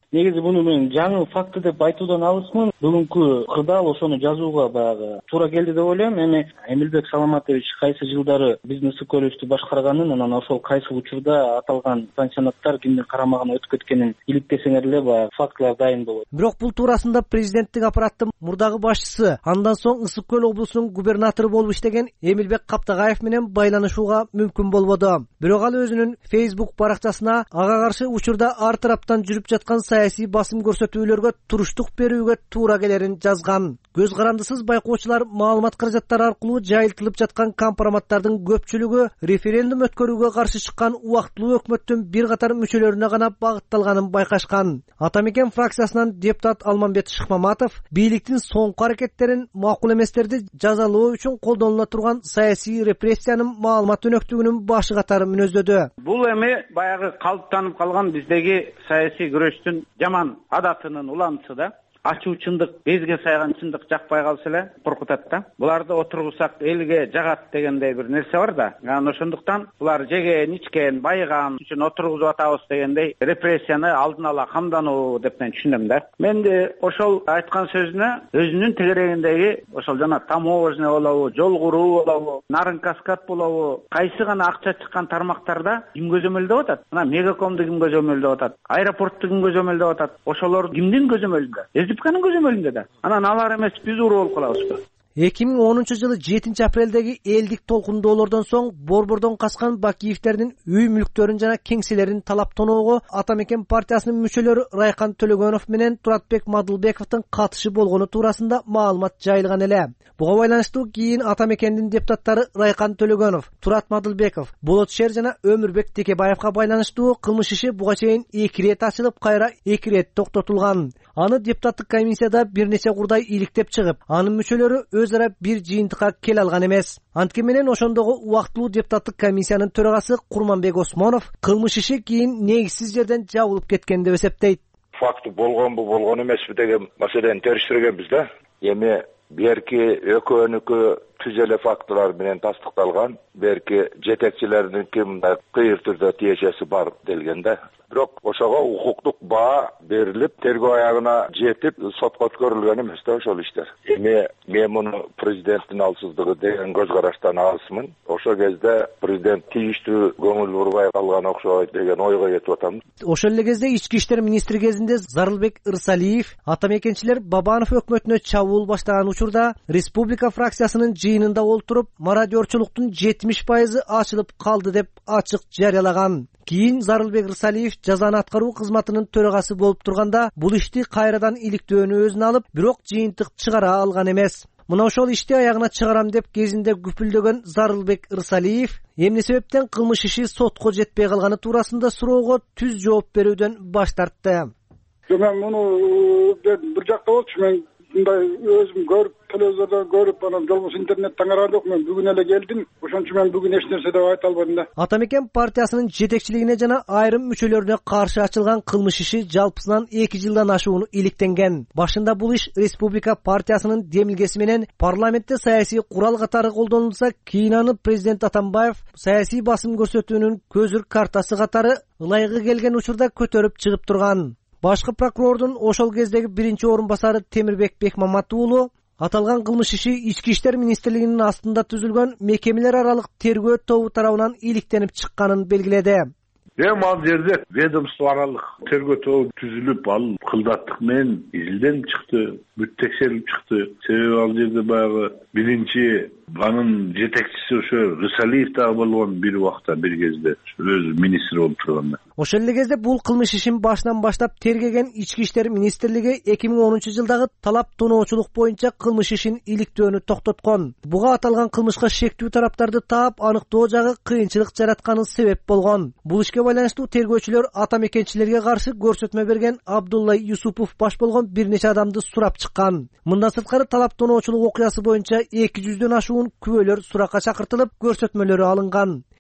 W: негизи муну мен жаңы факты деп айтуудан алысмын. Бүгүнкү кырдаал ошону жазууга баягы туура келди деп ойлойм. Эми Эмилбек Саламатович кайсы жылдары биздин ысык көлүштү башкарганын, анан ошол кайсы учурда аталган пансионаттар кимдин карамагына өтүп кеткенин иликтесеңер эле баягы фактылар дайын болот.
S: Бирок бул туурасында президенттик аппараттын мурдагы башчысы, андан соң Ысык көл облусунун губернатору болуп иштеген Эмилбек Каптагаев менен байланышууга мүмкүн болбоду. Бирок ал өзүнүн Facebook баракчасына ага каршы учурда ар тараптан жүрүп жаткан саясий басым көрсөтүүлөргө туруштук берүүгө туура келерин жазган. Көз карандысыз байкоочулар маалымат каражаттары аркылуу жайылтылып жаткан компроматтардын көпчүлүгү референдум өткөрүүгө каршы чыккан убактылуу өкмөттүн бир катар мүчөлөрүнө гана багытталганын байкашкан. Ата Мекен фракциясынан депутат Алмамбет Шыкмаматов бийликтин соңку аракеттерин макул эместерди жазалоо үчүн колдонула турган саясий репрессиянын маалымат өнөктүгүнүн башы катары мүнөздөдү.
W: Бул эми баягы калыптанып калган биздеги саясий күрөштүн жаман адатынын уламчысы да. Ачуу чындык, безге сайган чындык жакпай калса эле коркутат да. Буларды отургусак элге жагат дегендей бир нерсе бар да. Анан ошондуктан булар жеген, ичкен, байыган үчүн отургузуп атабыз дегендей репрессияны алдын ала камдануу деп мен түшүнөм да. Мен де ошол айткан сөзүнө өзүнүн тегерегиндеги ошол жана таможня болобу, жол куруу болобу, нарын каскад болобу, кайсы гана акча чыккан тармактарда ким көзөмөлдөп атат? Мына Мегакомду ким көзөмөлдөп атат? Аэропортту ким көзөмөлдөп атат? Ошолор кимдин көзөмөлүндө? Республиканын көзөмөлүндө да. Анан алар эмес биз уруу болуп калабызбы?
S: эки миң онунчу жылы жетинчи апрелдеги элдик толкундоолордон соң борбордон качкан Бакиевтердин үй мүлктөрүн жана кеңселерин талап тоноого Ата Мекен партиясынын мүчөлөрү Райкан Төлөгөнов менен Туратбек Мадылбековдун катышы болгону туурасында маалымат жайылган эле. Буга байланыштуу кийин Ата Мекендин депутаттары Райкан Төлөгөнов, Турат Мадылбеков, Болот Шер жана Өмүрбек Текебаевга байланыштуу кылмыш иши буга чейин эки ирет ачылып, кайра эки ирет токтотулган. Аны депутаттык комиссияда бир нече курдай иликтеп чыгып, анын мүчөлөрү өзара бир жыйынтыкка келе алган эмес. Анткени менен ошондогу убактылуу депутаттык комиссиянын төрагасы Курманбек Осмонов кылмыш иши кийин негизсиз жерден жабылып кеткен деп эсептейт.
B: Факты болгонбу, болгон эмеспи деген маселени териштиргенбиз да. Эми берки экөөнүкү түз эле фактылар менен тастыкталган, берки жетекчилердинки мындай кыйыр түрдө тиешеси бар делген да. Бирок ошого укуктук баа берилип, тергөө аягына жетип, сотко өткөрүлгөн эмес да ошол иштер. Эми мен муну президенттин алсыздыгы деген көз караштан алысмын. Ошол кезде президент тийиштүү көңүл бурбай калган окшойт деген ойго кетип атам.
S: Ошол эле кезде ички иштер министри кезинде Зарылбек Ырсалиев Ата Мекенчилер Бабанов өкмөтүнө чабуул баштаган учурда республика фракциясынын жыйынында олтуруп, мародёрчулуктун жетимиш пайызы ачылып калды деп ачык жарыялаган. Кийин Зарылбек Ырсалиев жазаны аткаруу кызматынын төрагасы болуп турганда бул ишти кайрадан иликтөөнү өзүнө алып, бирок жыйынтык чыгара алган эмес. Мына ошол ишти аягына чыгарам деп кезинде күпүлдөгөн Зарылбек Ырсалиев эмне себептен кылмыш иши сотко жетпей калганы туурасында суроого түз жооп берүүдөн баш тартты.
D: Мен муну бир жакта болчу, мен мындай өзүм көрүп, телевизордон көрүп, анан жолбос интернеттен караган жок. Мен бүгүн эле келдим. Ошон үчүн мен бүгүн эч нерсе деп айта албадым да.
S: Ата Мекен партиясынын жетекчилигине жана айрым мүчөлөрүнө каршы ачылган кылмыш иши жалпысынан эки жылдан ашууну иликтенген. Башында бул иш республика партиясынын демилгеси менен парламентте саясий курал катары колдонулса, кийин аны президент Атамбаев саясий басым көрсөтүүнүн көзүр картасы катары ылайыгы келген учурда көтөрүп чыгып турган. Башкы прокурордун ошол кездеги биринчи орун басары Темирбек Бекмамат уулу аталган кылмыш иши ички иштер министрлигинин астында түзүлгөн мекемелер аралык тергөө тобу тарабынан иликтенип чыкканын белгиледи.
E: Эми ал жерде ведомство аралык тергөө тобу түзүлүп, ал кылдаттык менен изилденип чыкты, бүт текшерип чыкты. Себеби ал жерде баягы биринчи анын жетекчиси ошо Рысалиев дагы болгон бир убакта, бир кезде өзү министр болуп турганда.
S: Ошол эле кезде бул кылмыш ишин башынан баштап тергеген ички иштер министрлиги эки миң онунчу жылдагы талап тоноочулук боюнча кылмыш ишин иликтөөнү токтоткон. Буга аталган кылмышка шектүү тараптарды таап аныктоо жагы кыйынчылык жаратканы себеп болгон. Бул ишке байланыштуу тергөөчүлөр Ата Мекенчилерге каршы көрсөтмө берген Абдулла Юсупов баш болгон бир нече адамды сурап чыккан. Мындан сырткары талап тоноочулук окуясы боюнча эки жүздөн ашуун күбөлөр суракка чакыртылып, көрсөтмөлөрү алынган.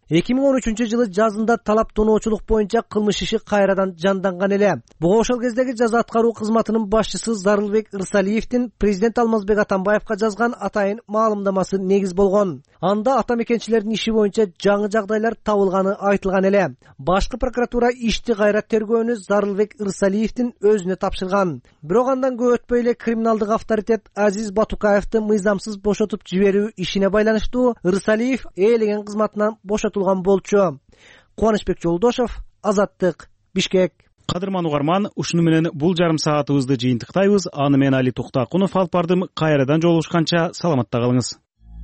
S: эки миң он үчүнчү жылы жазында талап тоноочулук боюнча кылмыш иши кайрадан жанданган эле. Буга ошол кездеги жаза аткаруу кызматынын башчысы Зарылбек Ырсалиевдин президент Алмазбек Атамбаевка жазган атайын маалымдамасы негиз болгон. Анда ата мекенчилердин иши боюнча жаңы жагдайлар табылганы айтылган эле. Башкы прокуратура ишти кайра тергөөнү Зарылбек Ырсалиевдин өзүнө тапшырган. Бирок андан көп өтпөй эле криминалдык авторитет Азиз Батукаевди мыйзамсыз бошотуп жиберүү ишине байланыштуу Ырсалиев ээлеген кызматынан бошотулган болчу. Кубанычбек Жолдошов, Азаттык, Бишкек.
A: Кадырман угарман, ушуну менен бул жарым саатыбызды жыйынтыктайбыз. Аны мен Али Туктакунов алып бардым. Кайрадан жолугушканча саламатта калыңыз.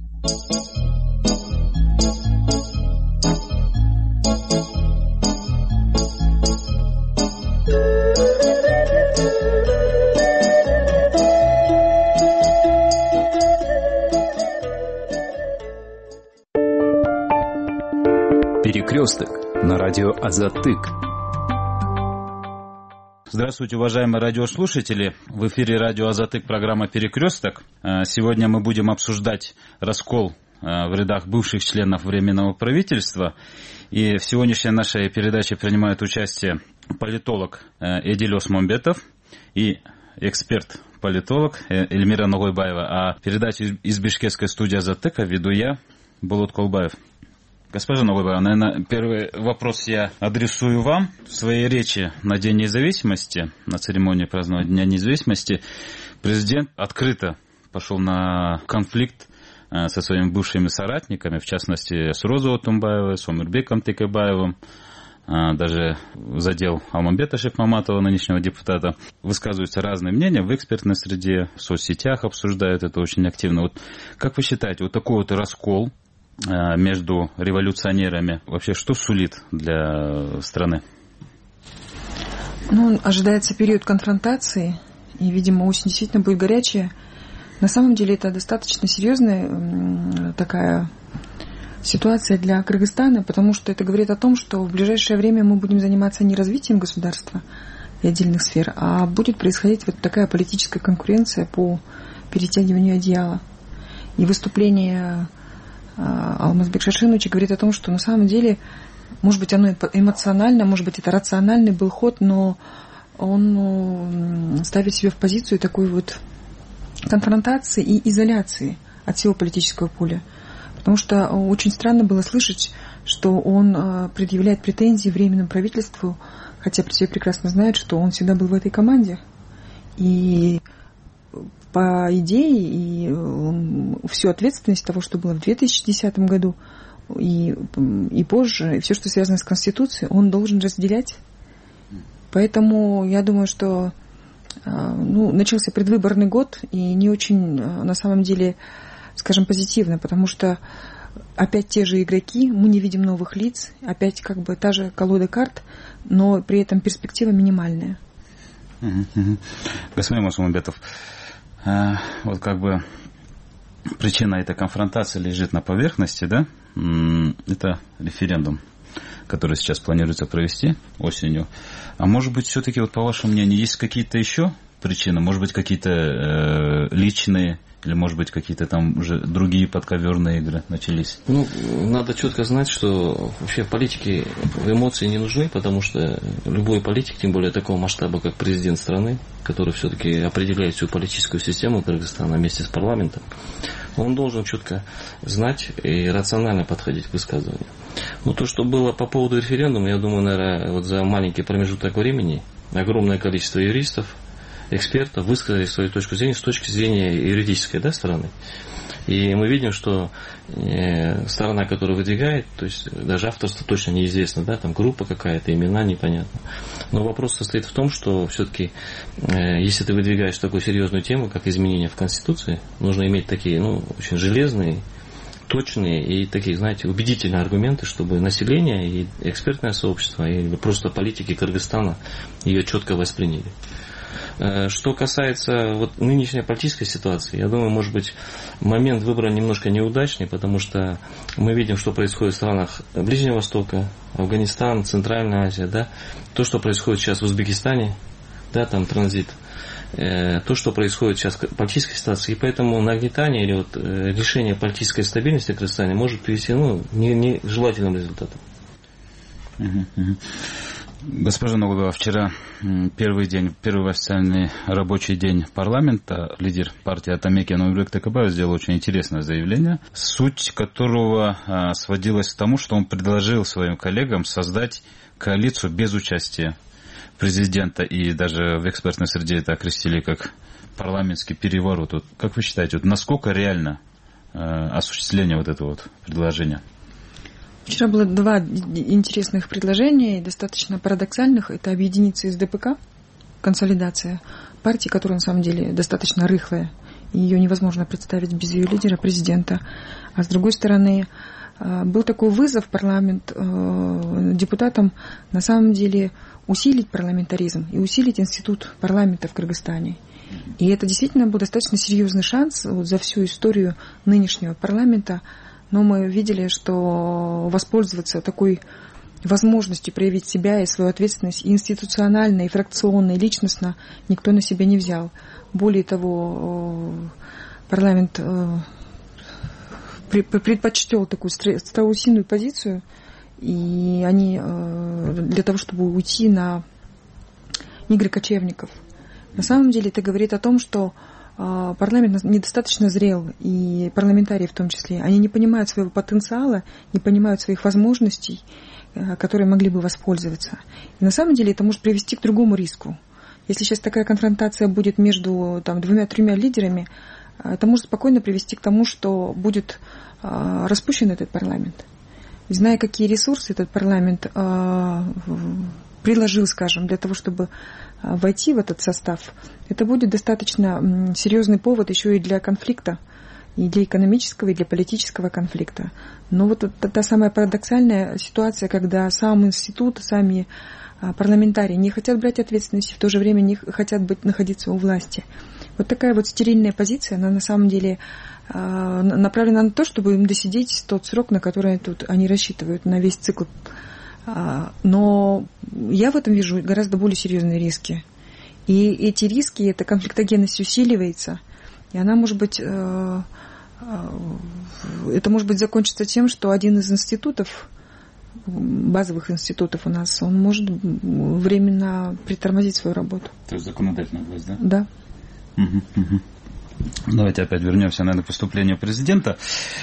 C: Перекресток на радио Азаттык.
F: Здравствуйте, уважаемые радиослушатели. В эфире радио Азаттык, программа «Перекресток». Сегодня мы будем обсуждать раскол в рядах бывших членов Временного правительства. И в сегодняшней нашей передаче принимают участие политолог Эдиль Осмонбетов и эксперт-политолог Эльмира Ногойбаева. А передачу из бишкекской студии Азаттыка веду я, Болот Колбаев. Госпожа Ногойбаева, наверное, первый вопрос я адресую вам. В своей речи на День независимости, на церемонии празднования Дня независимости, президент открыто пошел на конфликт со своими бывшими соратниками, в частности, с Розой Отунбаевой, с Омирбеком Текебаевым, даже задел Алмамбета Шейхмаматова, нынешнего депутата. Высказываются разные мнения в экспертной среде, в соцсетях обсуждают это очень активно. Вот как вы считаете, вот такой вот раскол между революционерами вообще что сулит для страны?
G: Ну, ожидается период конфронтации, и, видимо, осень действительно будет горячая. На самом деле это достаточно серьезная такая ситуация для Кыргызстана, потому что это говорит о том, что в ближайшее время мы будем заниматься не развитием государства и отдельных сфер, а будет происходить вот такая политическая конкуренция по перетягиванию одеяла. И выступление Алмазбек Шашинович говорит о том, что на самом деле, может быть, оно эмоционально, может быть, это рациональный был ход, но он ставит себя в позицию такой вот конфронтации и изоляции от всего политического поля. Потому что очень странно было слышать, что он предъявляет претензии Временному правительству, хотя все прекрасно знают, что он всегда был в этой команде. И по идее, и всю ответственность того, что было в две тысячи десятом году и, и позже, и все, что связано с Конституцией, он должен разделять. Поэтому я думаю, что ну, начался предвыборный год, и не очень, на самом деле, скажем, позитивно, потому что опять те же игроки, мы не видим новых лиц, опять как бы та же колода карт, но при этом перспектива минимальная.
F: Господин Осмонбетов, вот как бы причина этой конфронтации лежит на поверхности, да? Это референдум, который сейчас планируется провести осенью. А может быть, все-таки, вот по вашему мнению, есть какие-то еще причины? Может быть, какие-то э, личные, или, может быть, какие-то там уже другие подковерные игры начались?
X: Ну, надо четко знать, что вообще в политике эмоции не нужны, потому что любой политик, тем более такого масштаба, как президент страны, который все-таки определяет всю политическую систему Кыргызстана вместе с парламентом, он должен четко знать и рационально подходить к высказыванию. Но то, что было по поводу референдума, я думаю, наверное, вот за маленький промежуток времени огромное количество юристов, экспертов высказали свою точку зрения с точки зрения юридической, да, стороны. И мы видим, что э, сторона, которая выдвигает, то есть даже авторство точно неизвестно, да, там группа какая-то, имена непонятно. Но вопрос состоит в том, что все-таки, э, если ты выдвигаешь такую серьезную тему, как изменения в Конституции, нужно иметь такие, ну, очень железные, точные и такие, знаете, убедительные аргументы, чтобы население и экспертное сообщество, и просто политики Кыргызстана ее четко восприняли. Что касается вот нынешней политической ситуации, я думаю, может быть, момент выбора немножко неудачный, потому что мы видим, что происходит в странах Ближнего Востока, Афганистан, Центральная Азия, да, то, что происходит сейчас в Узбекистане, да, там транзит э, то, что происходит сейчас в политической ситуации. И поэтому нагнетание или вот, э, решение политической стабильности в Кыргызстане может привести ну, к нежелательным результатам.
F: Uh-huh, uh-huh. Госпожа Ногулова, вчера первый день, первый официальный рабочий день парламента, лидер партии Атамекен Умурбек Текебаев сделал очень интересное заявление, суть которого а, сводилась к тому, что он предложил своим коллегам создать коалицию без участия президента, и даже в экспертной среде это окрестили как парламентский переворот. Вот, как вы считаете, вот насколько реально а, осуществление вот этого вот предложения?
G: Вчера было два интересных предложения, достаточно парадоксальных. Это объединиться из ДПК, консолидация партии, которая на самом деле достаточно рыхлая. И ее невозможно представить без ее лидера, президента. А с другой стороны, был такой вызов в парламент депутатам на самом деле усилить парламентаризм и усилить институт парламента в Кыргызстане. И это действительно был достаточно серьезный шанс вот за всю историю нынешнего парламента. Но мы видели, что воспользоваться такой возможностью проявить себя и свою ответственность и институционально, и фракционно, и личностно никто на себя не взял. Более того, парламент предпочтел такую страусиную позицию, и они для того, чтобы уйти на игры кочевников. На самом деле это говорит о том, что парламент недостаточно зрел, и парламентарии в том числе. Они не понимают своего потенциала, не понимают своих возможностей, которые могли бы воспользоваться. И на самом деле это может привести к другому риску. Если сейчас такая конфронтация будет между там, двумя-тремя лидерами, это может спокойно привести к тому, что будет распущен этот парламент. И зная, какие ресурсы этот парламент предложил, скажем, для того, чтобы войти в этот состав, это будет достаточно серьезный повод еще и для конфликта, и для экономического, и для политического конфликта. Но вот это та самая парадоксальная ситуация, когда сам институт, сами парламентарии не хотят брать ответственность, в то же время не хотят быть, находиться у власти. Вот такая вот стерильная позиция, она на самом деле направлена на то, чтобы им досидеть тот срок, на который тут они рассчитывают, на весь цикл. Но я в этом вижу гораздо более серьезные риски. И эти риски, эта конфликтогенность усиливается, и она может быть, это может быть закончится тем, что один из институтов, базовых институтов у нас, он может временно притормозить свою работу.
F: То есть законодательная власть, да?
G: Да.
F: Угу, угу. Давайте опять вернемся, наверное, к выступлению президента.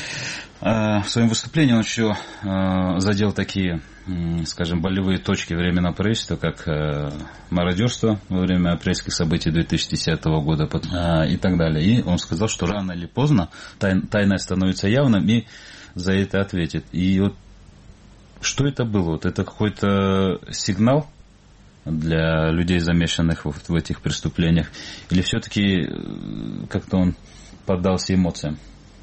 F: В своем выступлении он еще задел такие, скажем, болевые точки временного правительства, как мародерство во время апрельских событий две тысячи десятого года и так далее. И он сказал, что рано или поздно тайное становится явным, и за это ответит. И вот что это было? Вот это какой-то сигнал для людей, замешанных в, в этих преступлениях? Или все-таки как-то он поддался эмоциям?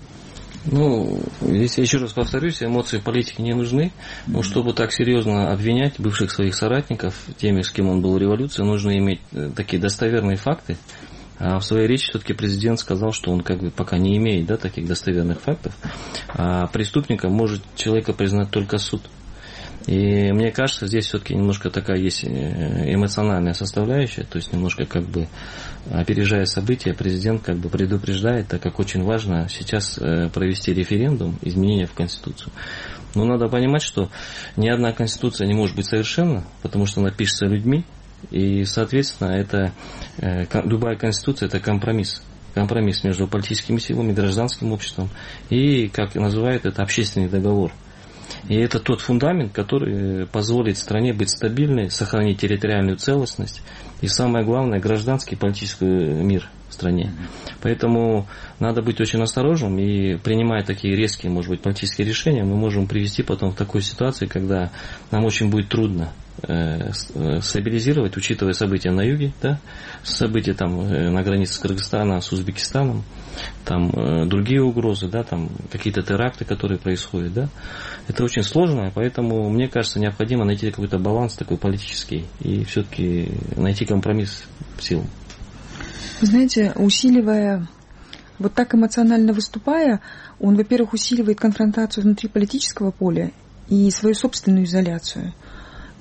X: Ну, здесь я еще раз повторюсь, эмоции политики не нужны. Но чтобы так серьезно обвинять бывших своих соратников, теми, с кем он был в революции, нужно иметь такие достоверные факты. А в своей речи все-таки президент сказал, что он как бы пока не имеет, да, таких достоверных фактов. А преступником может человека признать только суд. И мне кажется, здесь все-таки немножко такая есть эмоциональная составляющая, то есть немножко как бы опережая события, президент как бы предупреждает, так как очень важно сейчас провести референдум, изменения в Конституцию. Но надо понимать, что ни одна Конституция не может быть совершенна, потому что она пишется людьми, и, соответственно, это, любая Конституция – это компромисс. Компромисс между политическими силами, гражданским обществом и, как называют это, общественный договор. И это тот фундамент, который позволит стране быть стабильной, сохранить территориальную целостность и, самое главное, гражданский политический мир в стране. Поэтому надо быть очень осторожным, и принимая такие резкие, может быть, политические решения, мы можем привести потом в такую ситуацию, когда нам очень будет трудно стабилизировать, учитывая события на юге, да, события там на границе с Кыргызстаном, с Узбекистаном, там другие угрозы, да, там какие-то теракты, которые происходят, да. Это очень сложно, поэтому, мне кажется, необходимо найти какой-то баланс такой политический и все-таки найти компромисс сил.
G: Вы знаете, усиливая, вот так эмоционально выступая, он, во-первых, усиливает конфронтацию внутри политического поля и свою собственную изоляцию.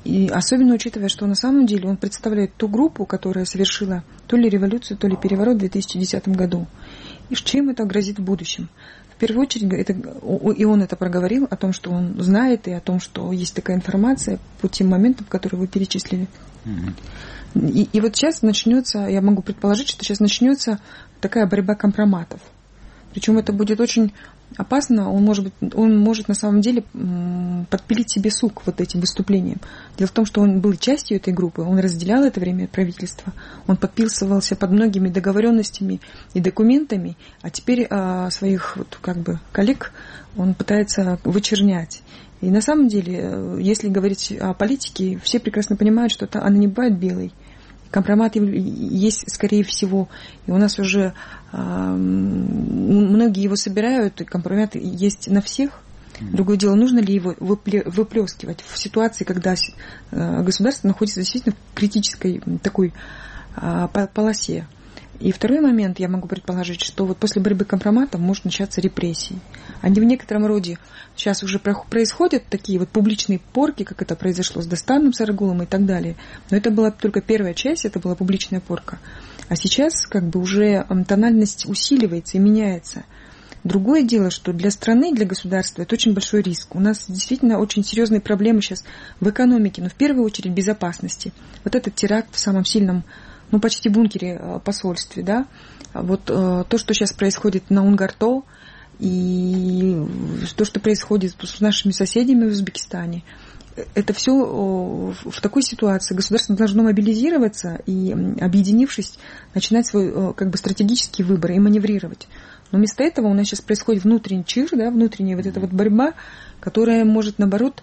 G: И особенно учитывая, что на самом деле он представляет ту группу, которая совершила то ли революцию, то ли переворот в две тысячи десятом году. И чем это грозит в будущем? В первую очередь, это, и он это проговорил, о том, что он знает, и о том, что есть такая информация по тем моментам, которые вы перечислили. Mm-hmm. И, и вот сейчас начнется, я могу предположить, что сейчас начнется такая борьба компроматов. Причем это будет очень опасно, он может, быть, он может на самом деле подпилить себе сук вот этим выступлением. Дело в том, что он был частью этой группы, он разделял это время правительства, он подписывался под многими договоренностями и документами, а теперь а, своих вот, как бы, коллег он пытается вычернять. И на самом деле, если говорить о политике, все прекрасно понимают, что она не бывает белой. Компромат есть, скорее всего, и у нас уже э, многие его собирают, и компромат есть на всех. Другое дело, нужно ли его выплескивать в ситуации, когда э, государство находится действительно в критической такой э, полосе. И второй момент, я могу предположить, что вот после борьбы компроматом может начаться репрессии. Они в некотором роде сейчас уже происходят такие вот публичные порки, как это произошло с Дастаном Сарагулом и так далее. Но это была только первая часть, это была публичная порка. А сейчас как бы уже тональность усиливается и меняется. Другое дело, что для страны, для государства это очень большой риск. У нас действительно очень серьезные проблемы сейчас в экономике, но в первую очередь в безопасности. Вот этот теракт в самом сильном, ну, почти бункере посольстве, да, вот э, то, что сейчас происходит на Унгарто, и то, что происходит с нашими соседями в Узбекистане, это все в такой ситуации. Государство должно мобилизироваться и, объединившись, начинать свой как бы стратегический выбор и маневрировать. Но вместо этого у нас сейчас происходит внутренний чир, да, внутренняя вот эта вот борьба, которая может, наоборот,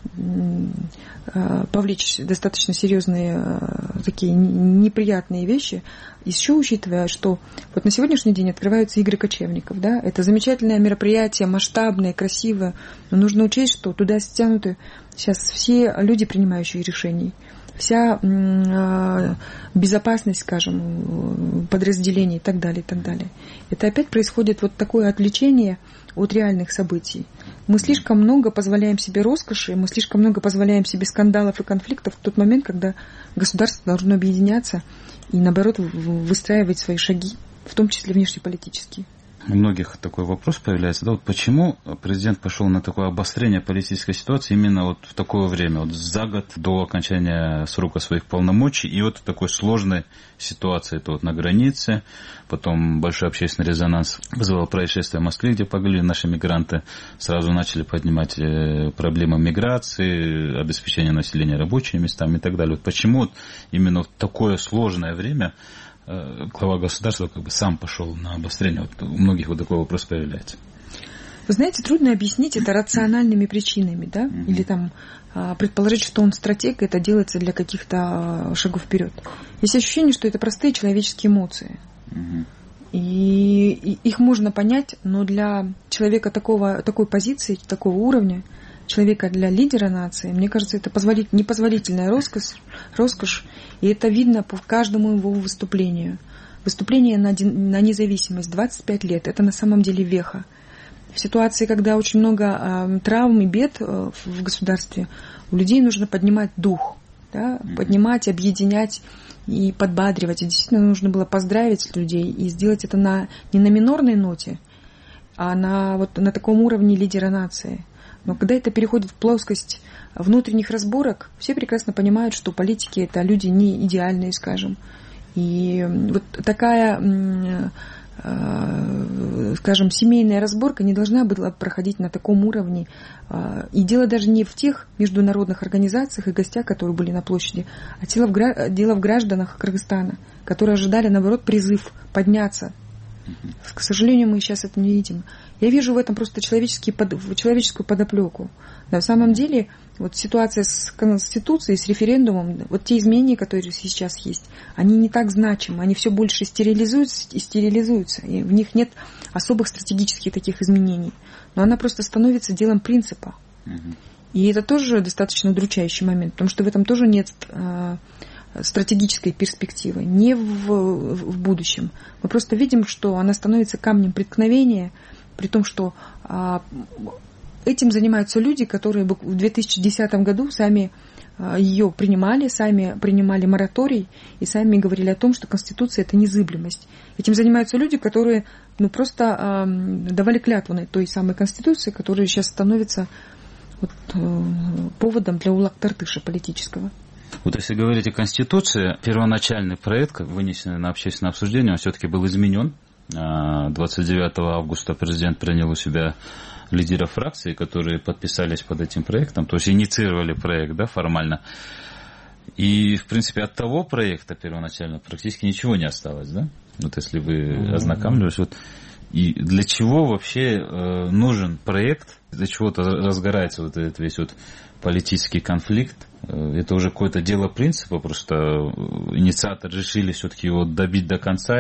G: повлечь достаточно серьезные такие неприятные вещи. Еще учитывая, что вот на сегодняшний день открываются игры кочевников, да, это замечательное мероприятие, масштабное, красивое, но нужно учесть, что туда стянуты сейчас все люди, принимающие решений, вся безопасность, скажем, подразделений и так далее, и так далее. Это опять происходит вот такое отвлечение от реальных событий. Мы слишком много позволяем себе роскоши, мы слишком много позволяем себе скандалов и конфликтов в тот момент, когда государство должно объединяться и, наоборот, выстраивать свои шаги, в том числе внешнеполитические.
F: У многих такой вопрос появляется, да, вот почему президент пошел на такое обострение политической ситуации именно вот в такое время, вот за год до окончания срока своих полномочий, и вот в такой сложной ситуации, это вот на границе, потом большой общественный резонанс вызвало происшествие в Москве, где погибли наши мигранты, сразу начали поднимать проблемы миграции, обеспечения населения рабочими местами и так далее. Вот почему вот именно в такое сложное время глава государства как бы сам пошел на обострение? Вот у многих вот такой вопрос появляется.
G: Вы знаете, трудно объяснить это рациональными причинами, да? Mm-hmm. Или там предположить, что он стратег, и это делается для каких-то шагов вперед. Есть ощущение, что это простые человеческие эмоции. Mm-hmm. И, и их можно понять, но для человека такого, такой позиции, такого уровня, человека для лидера нации, мне кажется, это позволить, непозволительная роскошь, роскошь, и это видно по каждому его выступлению. Выступление на, на независимость двадцать пять лет, это на самом деле веха. В ситуации, когда очень много э, травм и бед э, в государстве, у людей нужно поднимать дух, да, mm-hmm. поднимать, объединять и подбадривать. И действительно нужно было поздравить людей и сделать это на, не на минорной ноте, а на, вот, на таком уровне лидера нации. Но когда это переходит в плоскость внутренних разборок, все прекрасно понимают, что политики – это люди не идеальные, скажем. И вот такая, скажем, семейная разборка не должна была проходить на таком уровне. И дело даже не в тех международных организациях и гостях, которые были на площади, а дело в гражданах Кыргызстана, которые ожидали, наоборот, призыв подняться. К сожалению, мы сейчас это не видим. Я вижу в этом просто человеческие, человеческую подоплеку. На самом деле, вот ситуация с Конституцией, с референдумом, вот те изменения, которые сейчас есть, они не так значимы, они все больше стерилизуются и стерилизуются, и в них нет особых стратегических таких изменений. Но она просто становится делом принципа. И это тоже достаточно удручающий момент, потому что в этом тоже нет э, стратегической перспективы, не в, в будущем. Мы просто видим, что она становится камнем преткновения, при том, что а, этим занимаются люди, которые в две тысячи десятом году сами ее принимали, сами принимали мораторий и сами говорили о том, что Конституция – это незыблемость. Этим занимаются люди, которые ну, просто э, давали клятву на той самой Конституции, которая сейчас становится вот, э, поводом для улак-тартыша политического.
F: Вот если говорить о Конституции, первоначальный проект, как вынесенный на общественное обсуждение, он все-таки был изменен. двадцать девятого августа президент принял у себя лидеров фракции, которые подписались под этим проектом, то есть инициировали проект, да, формально. И, в принципе, от того проекта первоначально практически ничего не осталось, да? Вот если вы mm-hmm. ознакомились, вот, и для чего вообще э, нужен проект, для чего-то разгорается вот этот весь вот политический конфликт, это уже какое-то дело принципа, просто инициаторы решили все-таки его добить до конца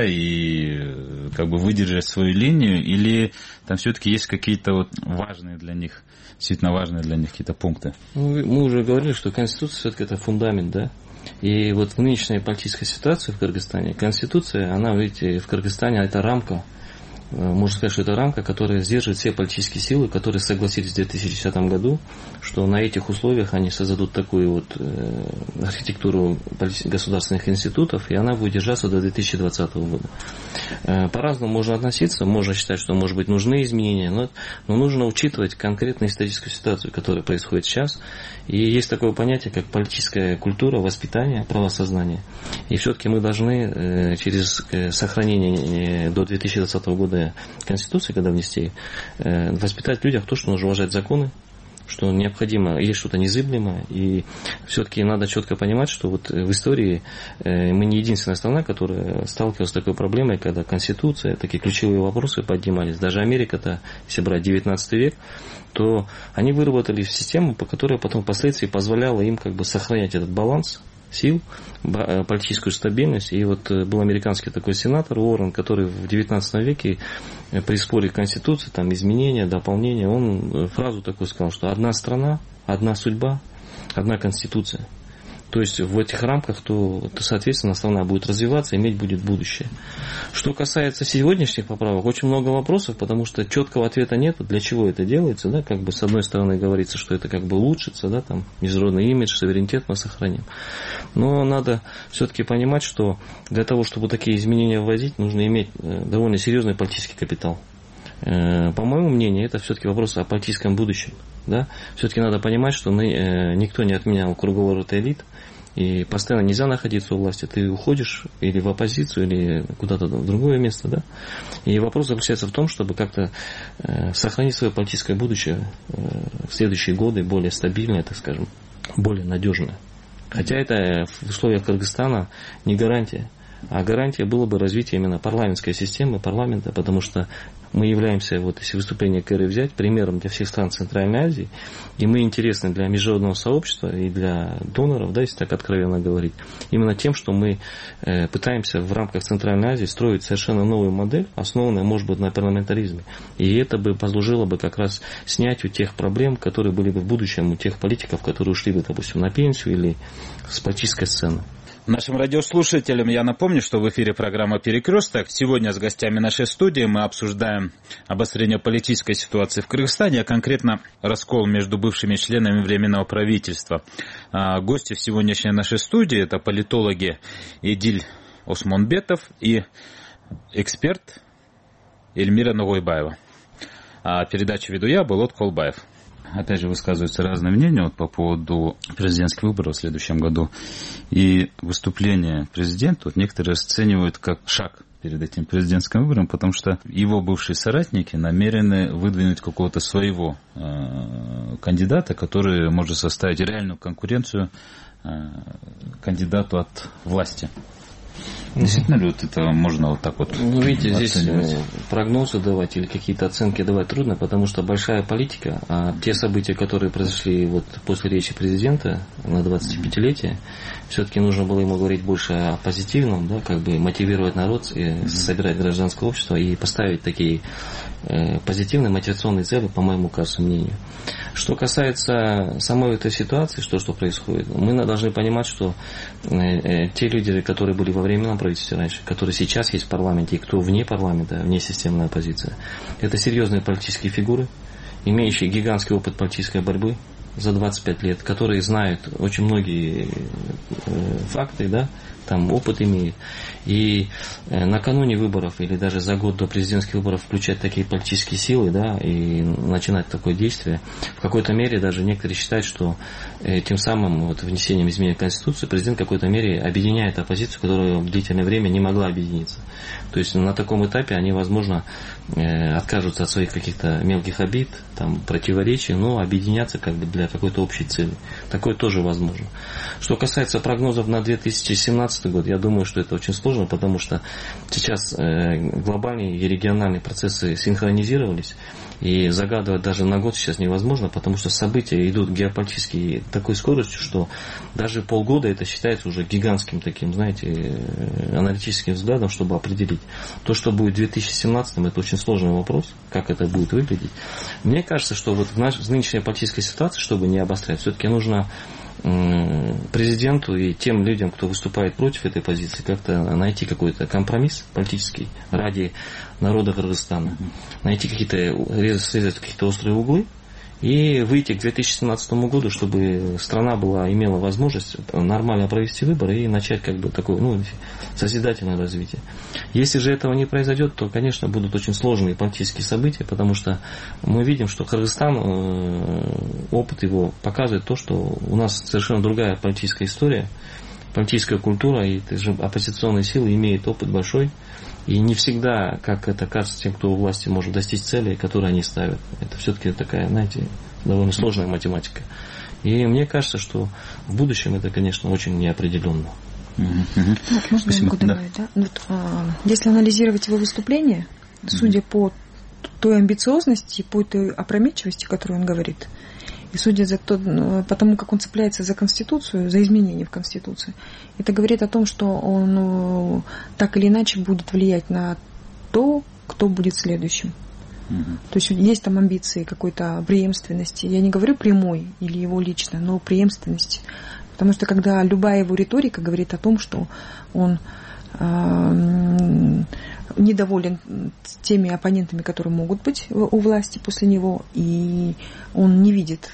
F: и как бы выдержать свою линию, или там все-таки есть какие-то вот важные для них, действительно важные для них какие-то пункты?
X: Ну, мы уже говорили, что Конституция все-таки это фундамент, да? И вот в нынешней политической ситуации в Кыргызстане, Конституция, она, видите, в Кыргызстане это рамка, можно сказать, что это рамка, которая сдерживает все политические силы, которые согласились в две тысячи десятом году, что на этих условиях они создадут такую вот э, архитектуру государственных институтов, и она будет держаться до две тысячи двадцатого года. Э, по-разному можно относиться, можно считать, что, может быть, нужны изменения, но, но нужно учитывать конкретную историческую ситуацию, которая происходит сейчас. И есть такое понятие, как политическая культура, воспитание, правосознание. И все-таки мы должны э, через э, сохранение э, до две тысячи двадцатого года Конституции, когда внести, э, воспитать в людях то, что нужно уважать законы, что необходимо, есть что-то незыблемое, и все-таки надо четко понимать, что вот в истории э, мы не единственная страна, которая сталкивалась с такой проблемой, когда Конституция, такие ключевые вопросы поднимались. Даже Америка-то, если брать девятнадцатый век, то они выработали систему, по которой потом впоследствии позволяла им как бы сохранять этот баланс сил, политическую стабильность. И вот был американский такой сенатор Уоррен, который в девятнадцатом веке при споре Конституции, там изменения, дополнения, он фразу такую сказал, что одна страна, одна судьба, одна Конституция. То есть в этих рамках, то, то соответственно, страна будет развиваться, иметь будет будущее. Что касается сегодняшних поправок, очень много вопросов, потому что четкого ответа нет, для чего это делается. Да? Как бы с одной стороны говорится, что это как бы улучшится, да, там, международный имидж, суверенитет мы сохраним. Но надо все-таки понимать, что для того, чтобы такие изменения вводить, нужно иметь довольно серьезный политический капитал. По моему мнению, это все-таки вопрос о политическом будущем. Да? Все-таки надо понимать, что никто не отменял круговорот элит, и постоянно нельзя находиться у власти. Ты уходишь или в оппозицию, или куда-то в другое место. Да? И вопрос заключается в том, чтобы как-то сохранить свое политическое будущее в следующие годы, более стабильное, так скажем, более надежное. Хотя это в условиях Кыргызстана не гарантия. А гарантия было бы развитие именно парламентской системы, парламента, потому что мы являемся, вот если выступление Кэрри взять, примером для всех стран Центральной Азии, и мы интересны для международного сообщества и для доноров, да, если так откровенно говорить, именно тем, что мы э, пытаемся в рамках Центральной Азии строить совершенно новую модель, основанную, может быть, на парламентаризме. И это бы послужило бы как раз снятию тех проблем, которые были бы в будущем у тех политиков, которые ушли бы, допустим, на пенсию или с политической сцены.
F: Нашим радиослушателям я напомню, что в эфире программа «Перекресток». Сегодня с гостями нашей студии мы обсуждаем обострение политической ситуации в Кыргызстане, а конкретно раскол между бывшими членами Временного правительства. Гости в сегодняшней нашей студии – это политологи Эдиль Осмонбетов и эксперт Эльмира Ногойбаева. А передачу веду я, Болот Колбаев. Опять же, высказываются разные мнения вот по поводу президентских выборов в следующем году. И выступление президента вот некоторые расценивают как шаг перед этим президентским выбором, потому что его бывшие соратники намерены выдвинуть какого-то своего э, кандидата, который может составить реальную конкуренцию э, кандидату от власти. Действительно ли вот это можно вот так вот
X: Ну, видите, оценивать? Здесь прогнозы давать или какие-то оценки давать трудно, потому что большая политика, а те события, которые произошли вот после речи президента на двадцатипятилетие, все-таки нужно было ему говорить больше о позитивном, да, как бы мотивировать народ, и собирать гражданское общество и поставить такие э, позитивные мотивационные цели, по моему, кажется, мнению. Что касается самой этой ситуации, что, что происходит, мы должны понимать, что э, э, те лидеры, которые были во временном правительстве раньше, которые сейчас есть в парламенте, и кто вне парламента, вне системной оппозиции, это серьезные политические фигуры, имеющие гигантский опыт политической борьбы, за двадцать пять лет, которые знают очень многие факты, да, там опыт имеет. И накануне выборов или даже за год до президентских выборов включать такие политические силы, да, и начинать такое действие, в какой-то мере даже некоторые считают, что тем самым вот, внесением изменений в Конституцию президент в какой-то мере объединяет оппозицию, которая в длительное время не могла объединиться. То есть на таком этапе они, возможно, откажутся от своих каких-то мелких обид, там, противоречий, но объединятся как бы для какой-то общей цели. Такое тоже возможно. Что касается прогнозов на две тысячи семнадцатый год, я думаю, что это очень сложно, потому что сейчас глобальные и региональные процессы синхронизировались, и загадывать даже на год сейчас невозможно, потому что события идут геополитически такой скоростью, что даже полгода это считается уже гигантским таким, знаете, аналитическим взглядом, чтобы определить. То, что будет в две тысячи семнадцатом, это очень сложный вопрос, как это будет выглядеть. Мне кажется, что вот в, наш, в нынешней политической ситуации, чтобы не обострять, все-таки нужно президенту и тем людям, кто выступает против этой позиции, как-то найти какой-то компромисс политический ради народа Кыргызстана, найти какие-то, срезать какие-то острые углы и выйти к две тысячи семнадцатому году, чтобы страна была, имела возможность нормально провести выборы и начать как бы такое, ну, созидательное развитие. Если же этого не произойдет, то, конечно, будут очень сложные политические события, потому что мы видим, что Кыргызстан, опыт его показывает то, что у нас совершенно другая политическая история, политическая культура, и же оппозиционные силы имеют опыт большой. И не всегда, как это кажется тем, кто у власти, может достичь цели, которые они ставят. Это все-таки такая, знаете, довольно сложная математика. И мне кажется, что в будущем это, конечно, очень неопределенно.
G: Mm-hmm. Вот, можно я могу добавить, да? Да? Вот, а, если анализировать его выступление, mm-hmm. судя по той амбициозности, по той опрометчивости, которую он говорит, и судя за то, по тому, как он цепляется за Конституцию, за изменения в Конституции, это говорит о том, что он ну, так или иначе будет влиять на то, кто будет следующим. Mm-hmm. То есть есть там амбиции какой-то преемственности. Я не говорю прямой или его лично, но преемственности. Потому что когда любая его риторика говорит о том, что он э, недоволен теми оппонентами, которые могут быть у власти после него, и он не видит,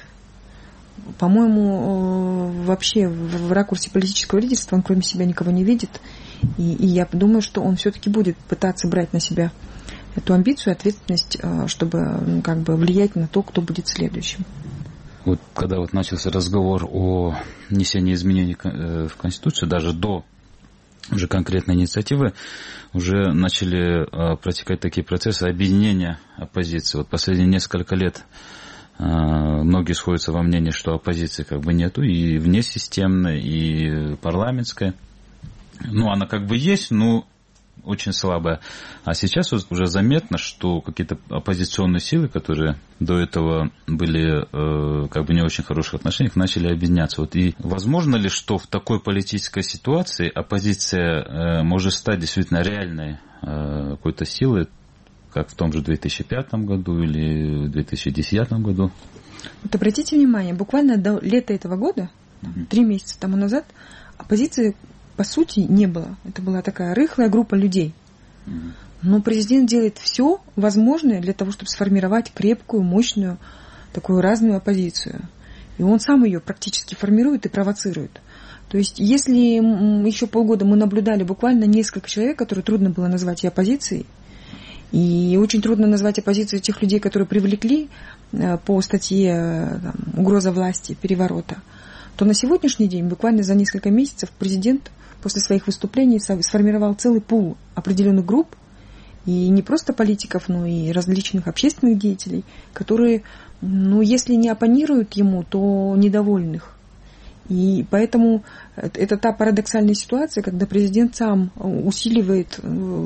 G: по-моему, вообще в ракурсе политического лидерства он кроме себя никого не видит, и, и я думаю, что он все-таки будет пытаться брать на себя эту амбицию, ответственность, чтобы как бы влиять на то, кто будет следующим.
F: Вот когда вот начался разговор о внесении изменений в Конституцию, даже до уже конкретной инициативы, уже начали протекать такие процессы объединения оппозиции. Вот последние несколько лет многие сходятся во мнении, что оппозиции как бы нету, и внесистемной, и парламентской. Ну, она как бы есть, но очень слабая. А сейчас вот уже заметно, что какие-то оппозиционные силы, которые до этого были э, как бы не очень хороших отношениях, начали объединяться. Вот и возможно ли, что в такой политической ситуации оппозиция э, может стать действительно реальной э, какой-то силой, как в том же две тысячи пятом году или две тысячи десятом году?
G: Вот обратите внимание, буквально до лета этого года, mm-hmm. три месяца тому назад, оппозиция по сути не было. Это была такая рыхлая группа людей. Mm-hmm. Но президент делает все возможное для того, чтобы сформировать крепкую, мощную, такую разную оппозицию. И он сам ее практически формирует и провоцирует. То есть, если еще полгода мы наблюдали буквально несколько человек, которые трудно было назвать и оппозицией, и очень трудно назвать оппозицией тех людей, которые привлекли по статье там, «Угроза власти, переворота», то на сегодняшний день, буквально за несколько месяцев, президент после своих выступлений сформировал целый пул определенных групп, и не просто политиков, но и различных общественных деятелей, которые, ну, если не оппонируют ему, то недовольных. И поэтому это та парадоксальная ситуация, когда президент сам усиливает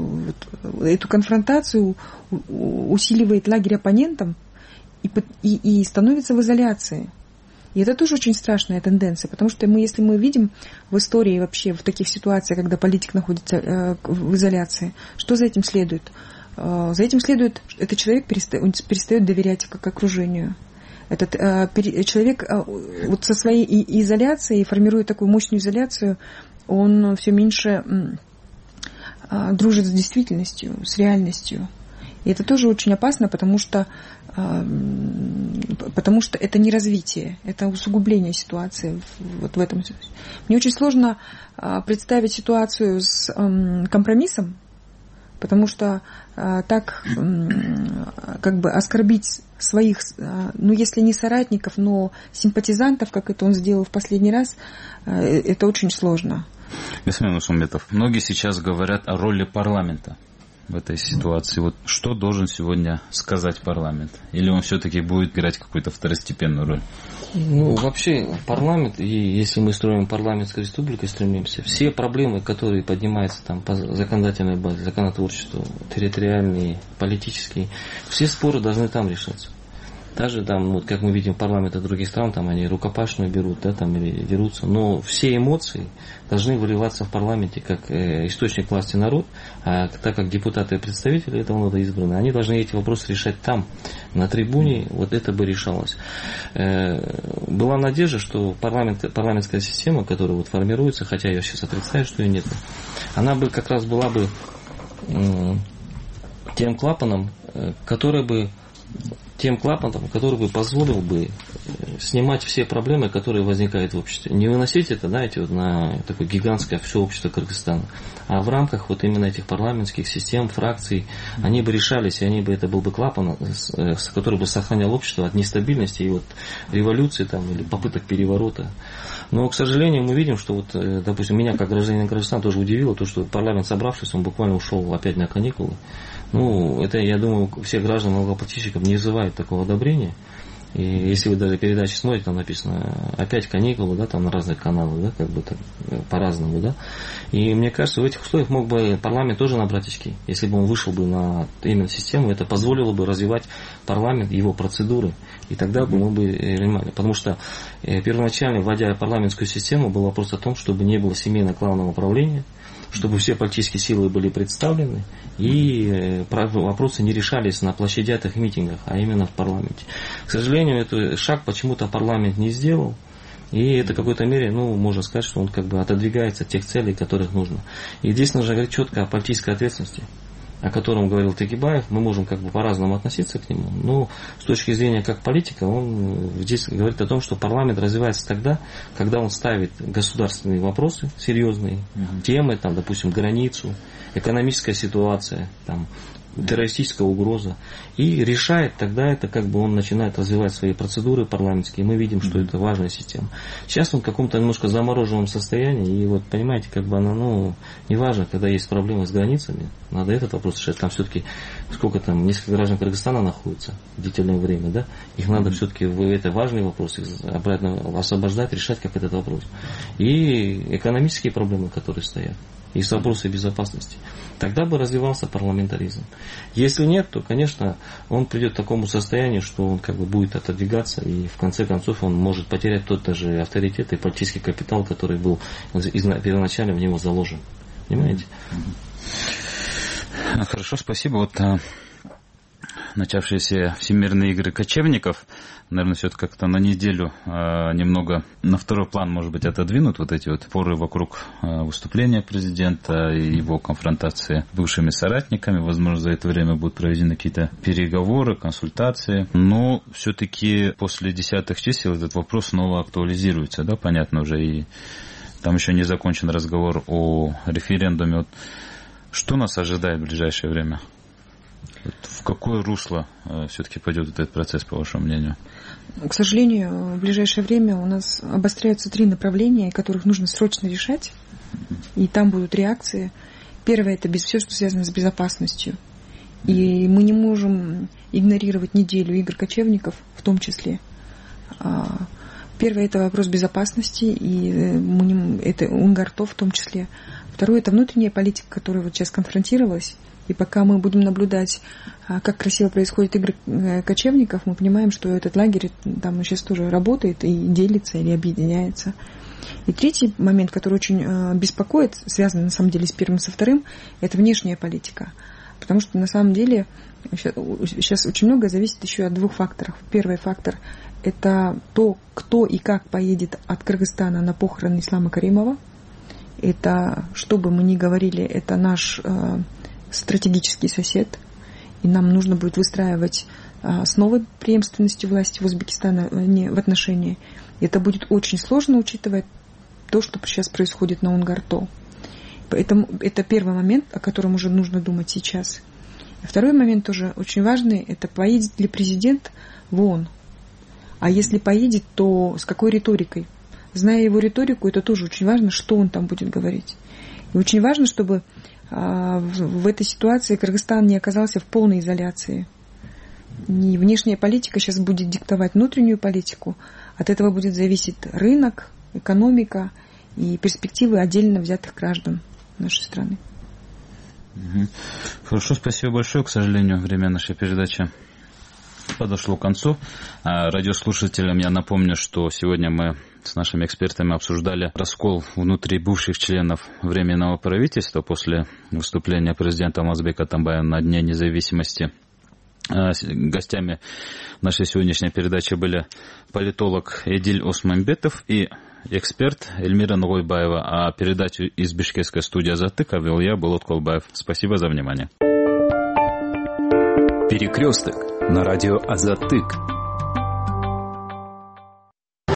G: эту конфронтацию, усиливает лагерь оппонентам и, и, и становится в изоляции. И это тоже очень страшная тенденция, потому что мы, если мы видим в истории вообще в таких ситуациях, когда политик находится э, в изоляции, что за этим следует? Э, за этим следует, что этот человек перестает, он перестает доверять как окружению. Этот э, пере, человек э, вот со своей и, изоляцией, формируя такую мощную изоляцию, он все меньше э, дружит с действительностью, с реальностью. И это тоже очень опасно, потому что потому что это не развитие, это усугубление ситуации вот в этом. Мне очень сложно представить ситуацию с компромиссом, потому что так как бы оскорбить своих, ну если не соратников, но симпатизантов, как это он сделал в последний раз, это очень сложно.
F: Господин Нурсумбетов, многие сейчас говорят о роли парламента в этой ситуации. Вот что должен сегодня сказать парламент? Или он все-таки будет играть какую-то второстепенную роль?
X: Ну, вообще, парламент, и если мы строим парламентской республикой, стремимся, все проблемы, которые поднимаются там по законодательной базе, законотворчеству, территориальные, политические, все споры должны там решаться. Даже там, вот, как мы видим, парламенты других стран, там они рукопашную берут, да, там, или дерутся. Но все эмоции должны выливаться в парламенте как э, источник власти народ, а так как депутаты и представители этого народа избраны, они должны эти вопросы решать там, на трибуне, вот это бы решалось. Э, была надежда, что парламент, парламентская система, которая вот формируется, хотя я сейчас отрицаю, что ее нет, она бы как раз была бы э, тем клапаном, э, который бы тем клапаном, который бы позволил бы снимать все проблемы, которые возникают в обществе. Не выносить это, знаете, вот на такое гигантское все общество Кыргызстана, а в рамках вот именно этих парламентских систем, фракций, они бы решались, и они бы, это был бы клапан, который бы сохранял общество от нестабильности и вот революции там, или попыток переворота. Но, к сожалению, мы видим, что вот, допустим, меня как гражданина Кыргызстана тоже удивило то, что парламент, собравшись, он буквально ушел опять на каникулы. Ну, это, я думаю, всех граждан налогоплательщиков не вызывает такого одобрения. И если вы даже передачи смотрите, там написано опять каникулы, да, там на разных каналах, да, как бы так, по-разному, да. И мне кажется, в этих условиях мог бы парламент тоже набрать очки. Если бы он вышел бы на именно систему, это позволило бы развивать парламент, его процедуры. И тогда бы мы бы понимали. Потому что первоначально, вводя парламентскую систему, был вопрос о том, чтобы не было семейно-кланового управления, чтобы все политические силы были представлены, и вопросы не решались на площадях и митингах, а именно в парламенте. К сожалению, этот шаг почему-то парламент не сделал, и это в какой-то мере, ну, можно сказать, что он как бы отодвигается от тех целей, которых нужно. И здесь нужно говорить четко о политической ответственности, о котором говорил Текебаев. Мы можем как бы по-разному относиться к нему, но с точки зрения как политика, он здесь говорит о том, что парламент развивается тогда, когда он ставит государственные вопросы, серьезные mm-hmm. темы, там, допустим, границу, экономическая ситуация, там, террористическая угроза, и решает, тогда это как бы он начинает развивать свои процедуры парламентские, и мы видим, что это важная система. Сейчас он в каком-то немножко замороженном состоянии, и вот понимаете, как бы она, ну, неважно, когда есть проблемы с границами, надо этот вопрос решать, там все-таки сколько там, несколько граждан Кыргызстана находится в длительное время, да, их надо все-таки, это важный вопрос, их обратно освобождать, решать как этот вопрос. И экономические проблемы, которые стоят, и вопросы безопасности. Тогда бы развивался парламентаризм. Если нет, то, конечно, он придет к такому состоянию, что он как бы будет отодвигаться, и в конце концов он может потерять тот даже авторитет и политический капитал, который был первоначально в него заложен. Понимаете?
F: Хорошо, спасибо. Вот а, начавшиеся всемирные игры кочевников, наверное, все-таки как-то на неделю а, немного на второй план, может быть, отодвинут вот эти вот споры вокруг а, выступления президента и его конфронтации с бывшими соратниками. Возможно, за это время будут проведены какие-то переговоры, консультации. Но все-таки после десятых чисел этот вопрос снова актуализируется, да, понятно уже. И там еще не закончен разговор о референдуме. Вот что нас ожидает в ближайшее время? В какое русло э, все-таки пойдет этот процесс, по вашему мнению?
G: К сожалению, в ближайшее время у нас обостряются три направления, которых нужно срочно решать, и там будут реакции. Первое – это все, что связано с безопасностью. И мы не можем игнорировать неделю игр кочевников, в том числе. Первое – это вопрос безопасности, и мы не, это Унгарто в том числе. Второе – это внутренняя политика, которая вот сейчас конфронтировалась. И пока мы будем наблюдать, как красиво происходят игры кочевников, мы понимаем, что этот лагерь там сейчас тоже работает и делится или объединяется. И третий момент, который очень беспокоит, связан на самом деле с первым и со вторым, это внешняя политика. Потому что на самом деле сейчас очень многое зависит еще от двух факторов. Первый фактор – это то, кто и как поедет от Кыргызстана на похороны Ислама Каримова. Это, что бы мы ни говорили, это наш стратегический сосед, и нам нужно будет выстраивать с новой преемственностью власти в Узбекистане в отношении. Это будет очень сложно, учитывая то, что сейчас происходит на Унгарто. Поэтому это первый момент, о котором уже нужно думать сейчас. Второй момент тоже очень важный, это поедет ли президент в ООН. А если поедет, то с какой риторикой? Зная его риторику, это тоже очень важно, что он там будет говорить. И очень важно, чтобы а, в, в этой ситуации Кыргызстан не оказался в полной изоляции. Не внешняя политика сейчас будет диктовать внутреннюю политику. От этого будет зависеть рынок, экономика и перспективы отдельно взятых граждан нашей страны.
F: Хорошо, спасибо большое. К сожалению, время нашей передачи подошло к концу. Радиослушателям я напомню, что сегодня мы с нашими экспертами обсуждали раскол внутри бывших членов Временного правительства после выступления президента Алмазбека Атамбаева на Дне независимости. Гостями нашей сегодняшней передачи были политолог Эдиль Османбетов и эксперт Эльмира Нугойбаева. А передачу из бишкекской студии «Азаттык» вел я, Болот Колбаев. Спасибо за внимание.
C: Перекресток на радио «Азаттык».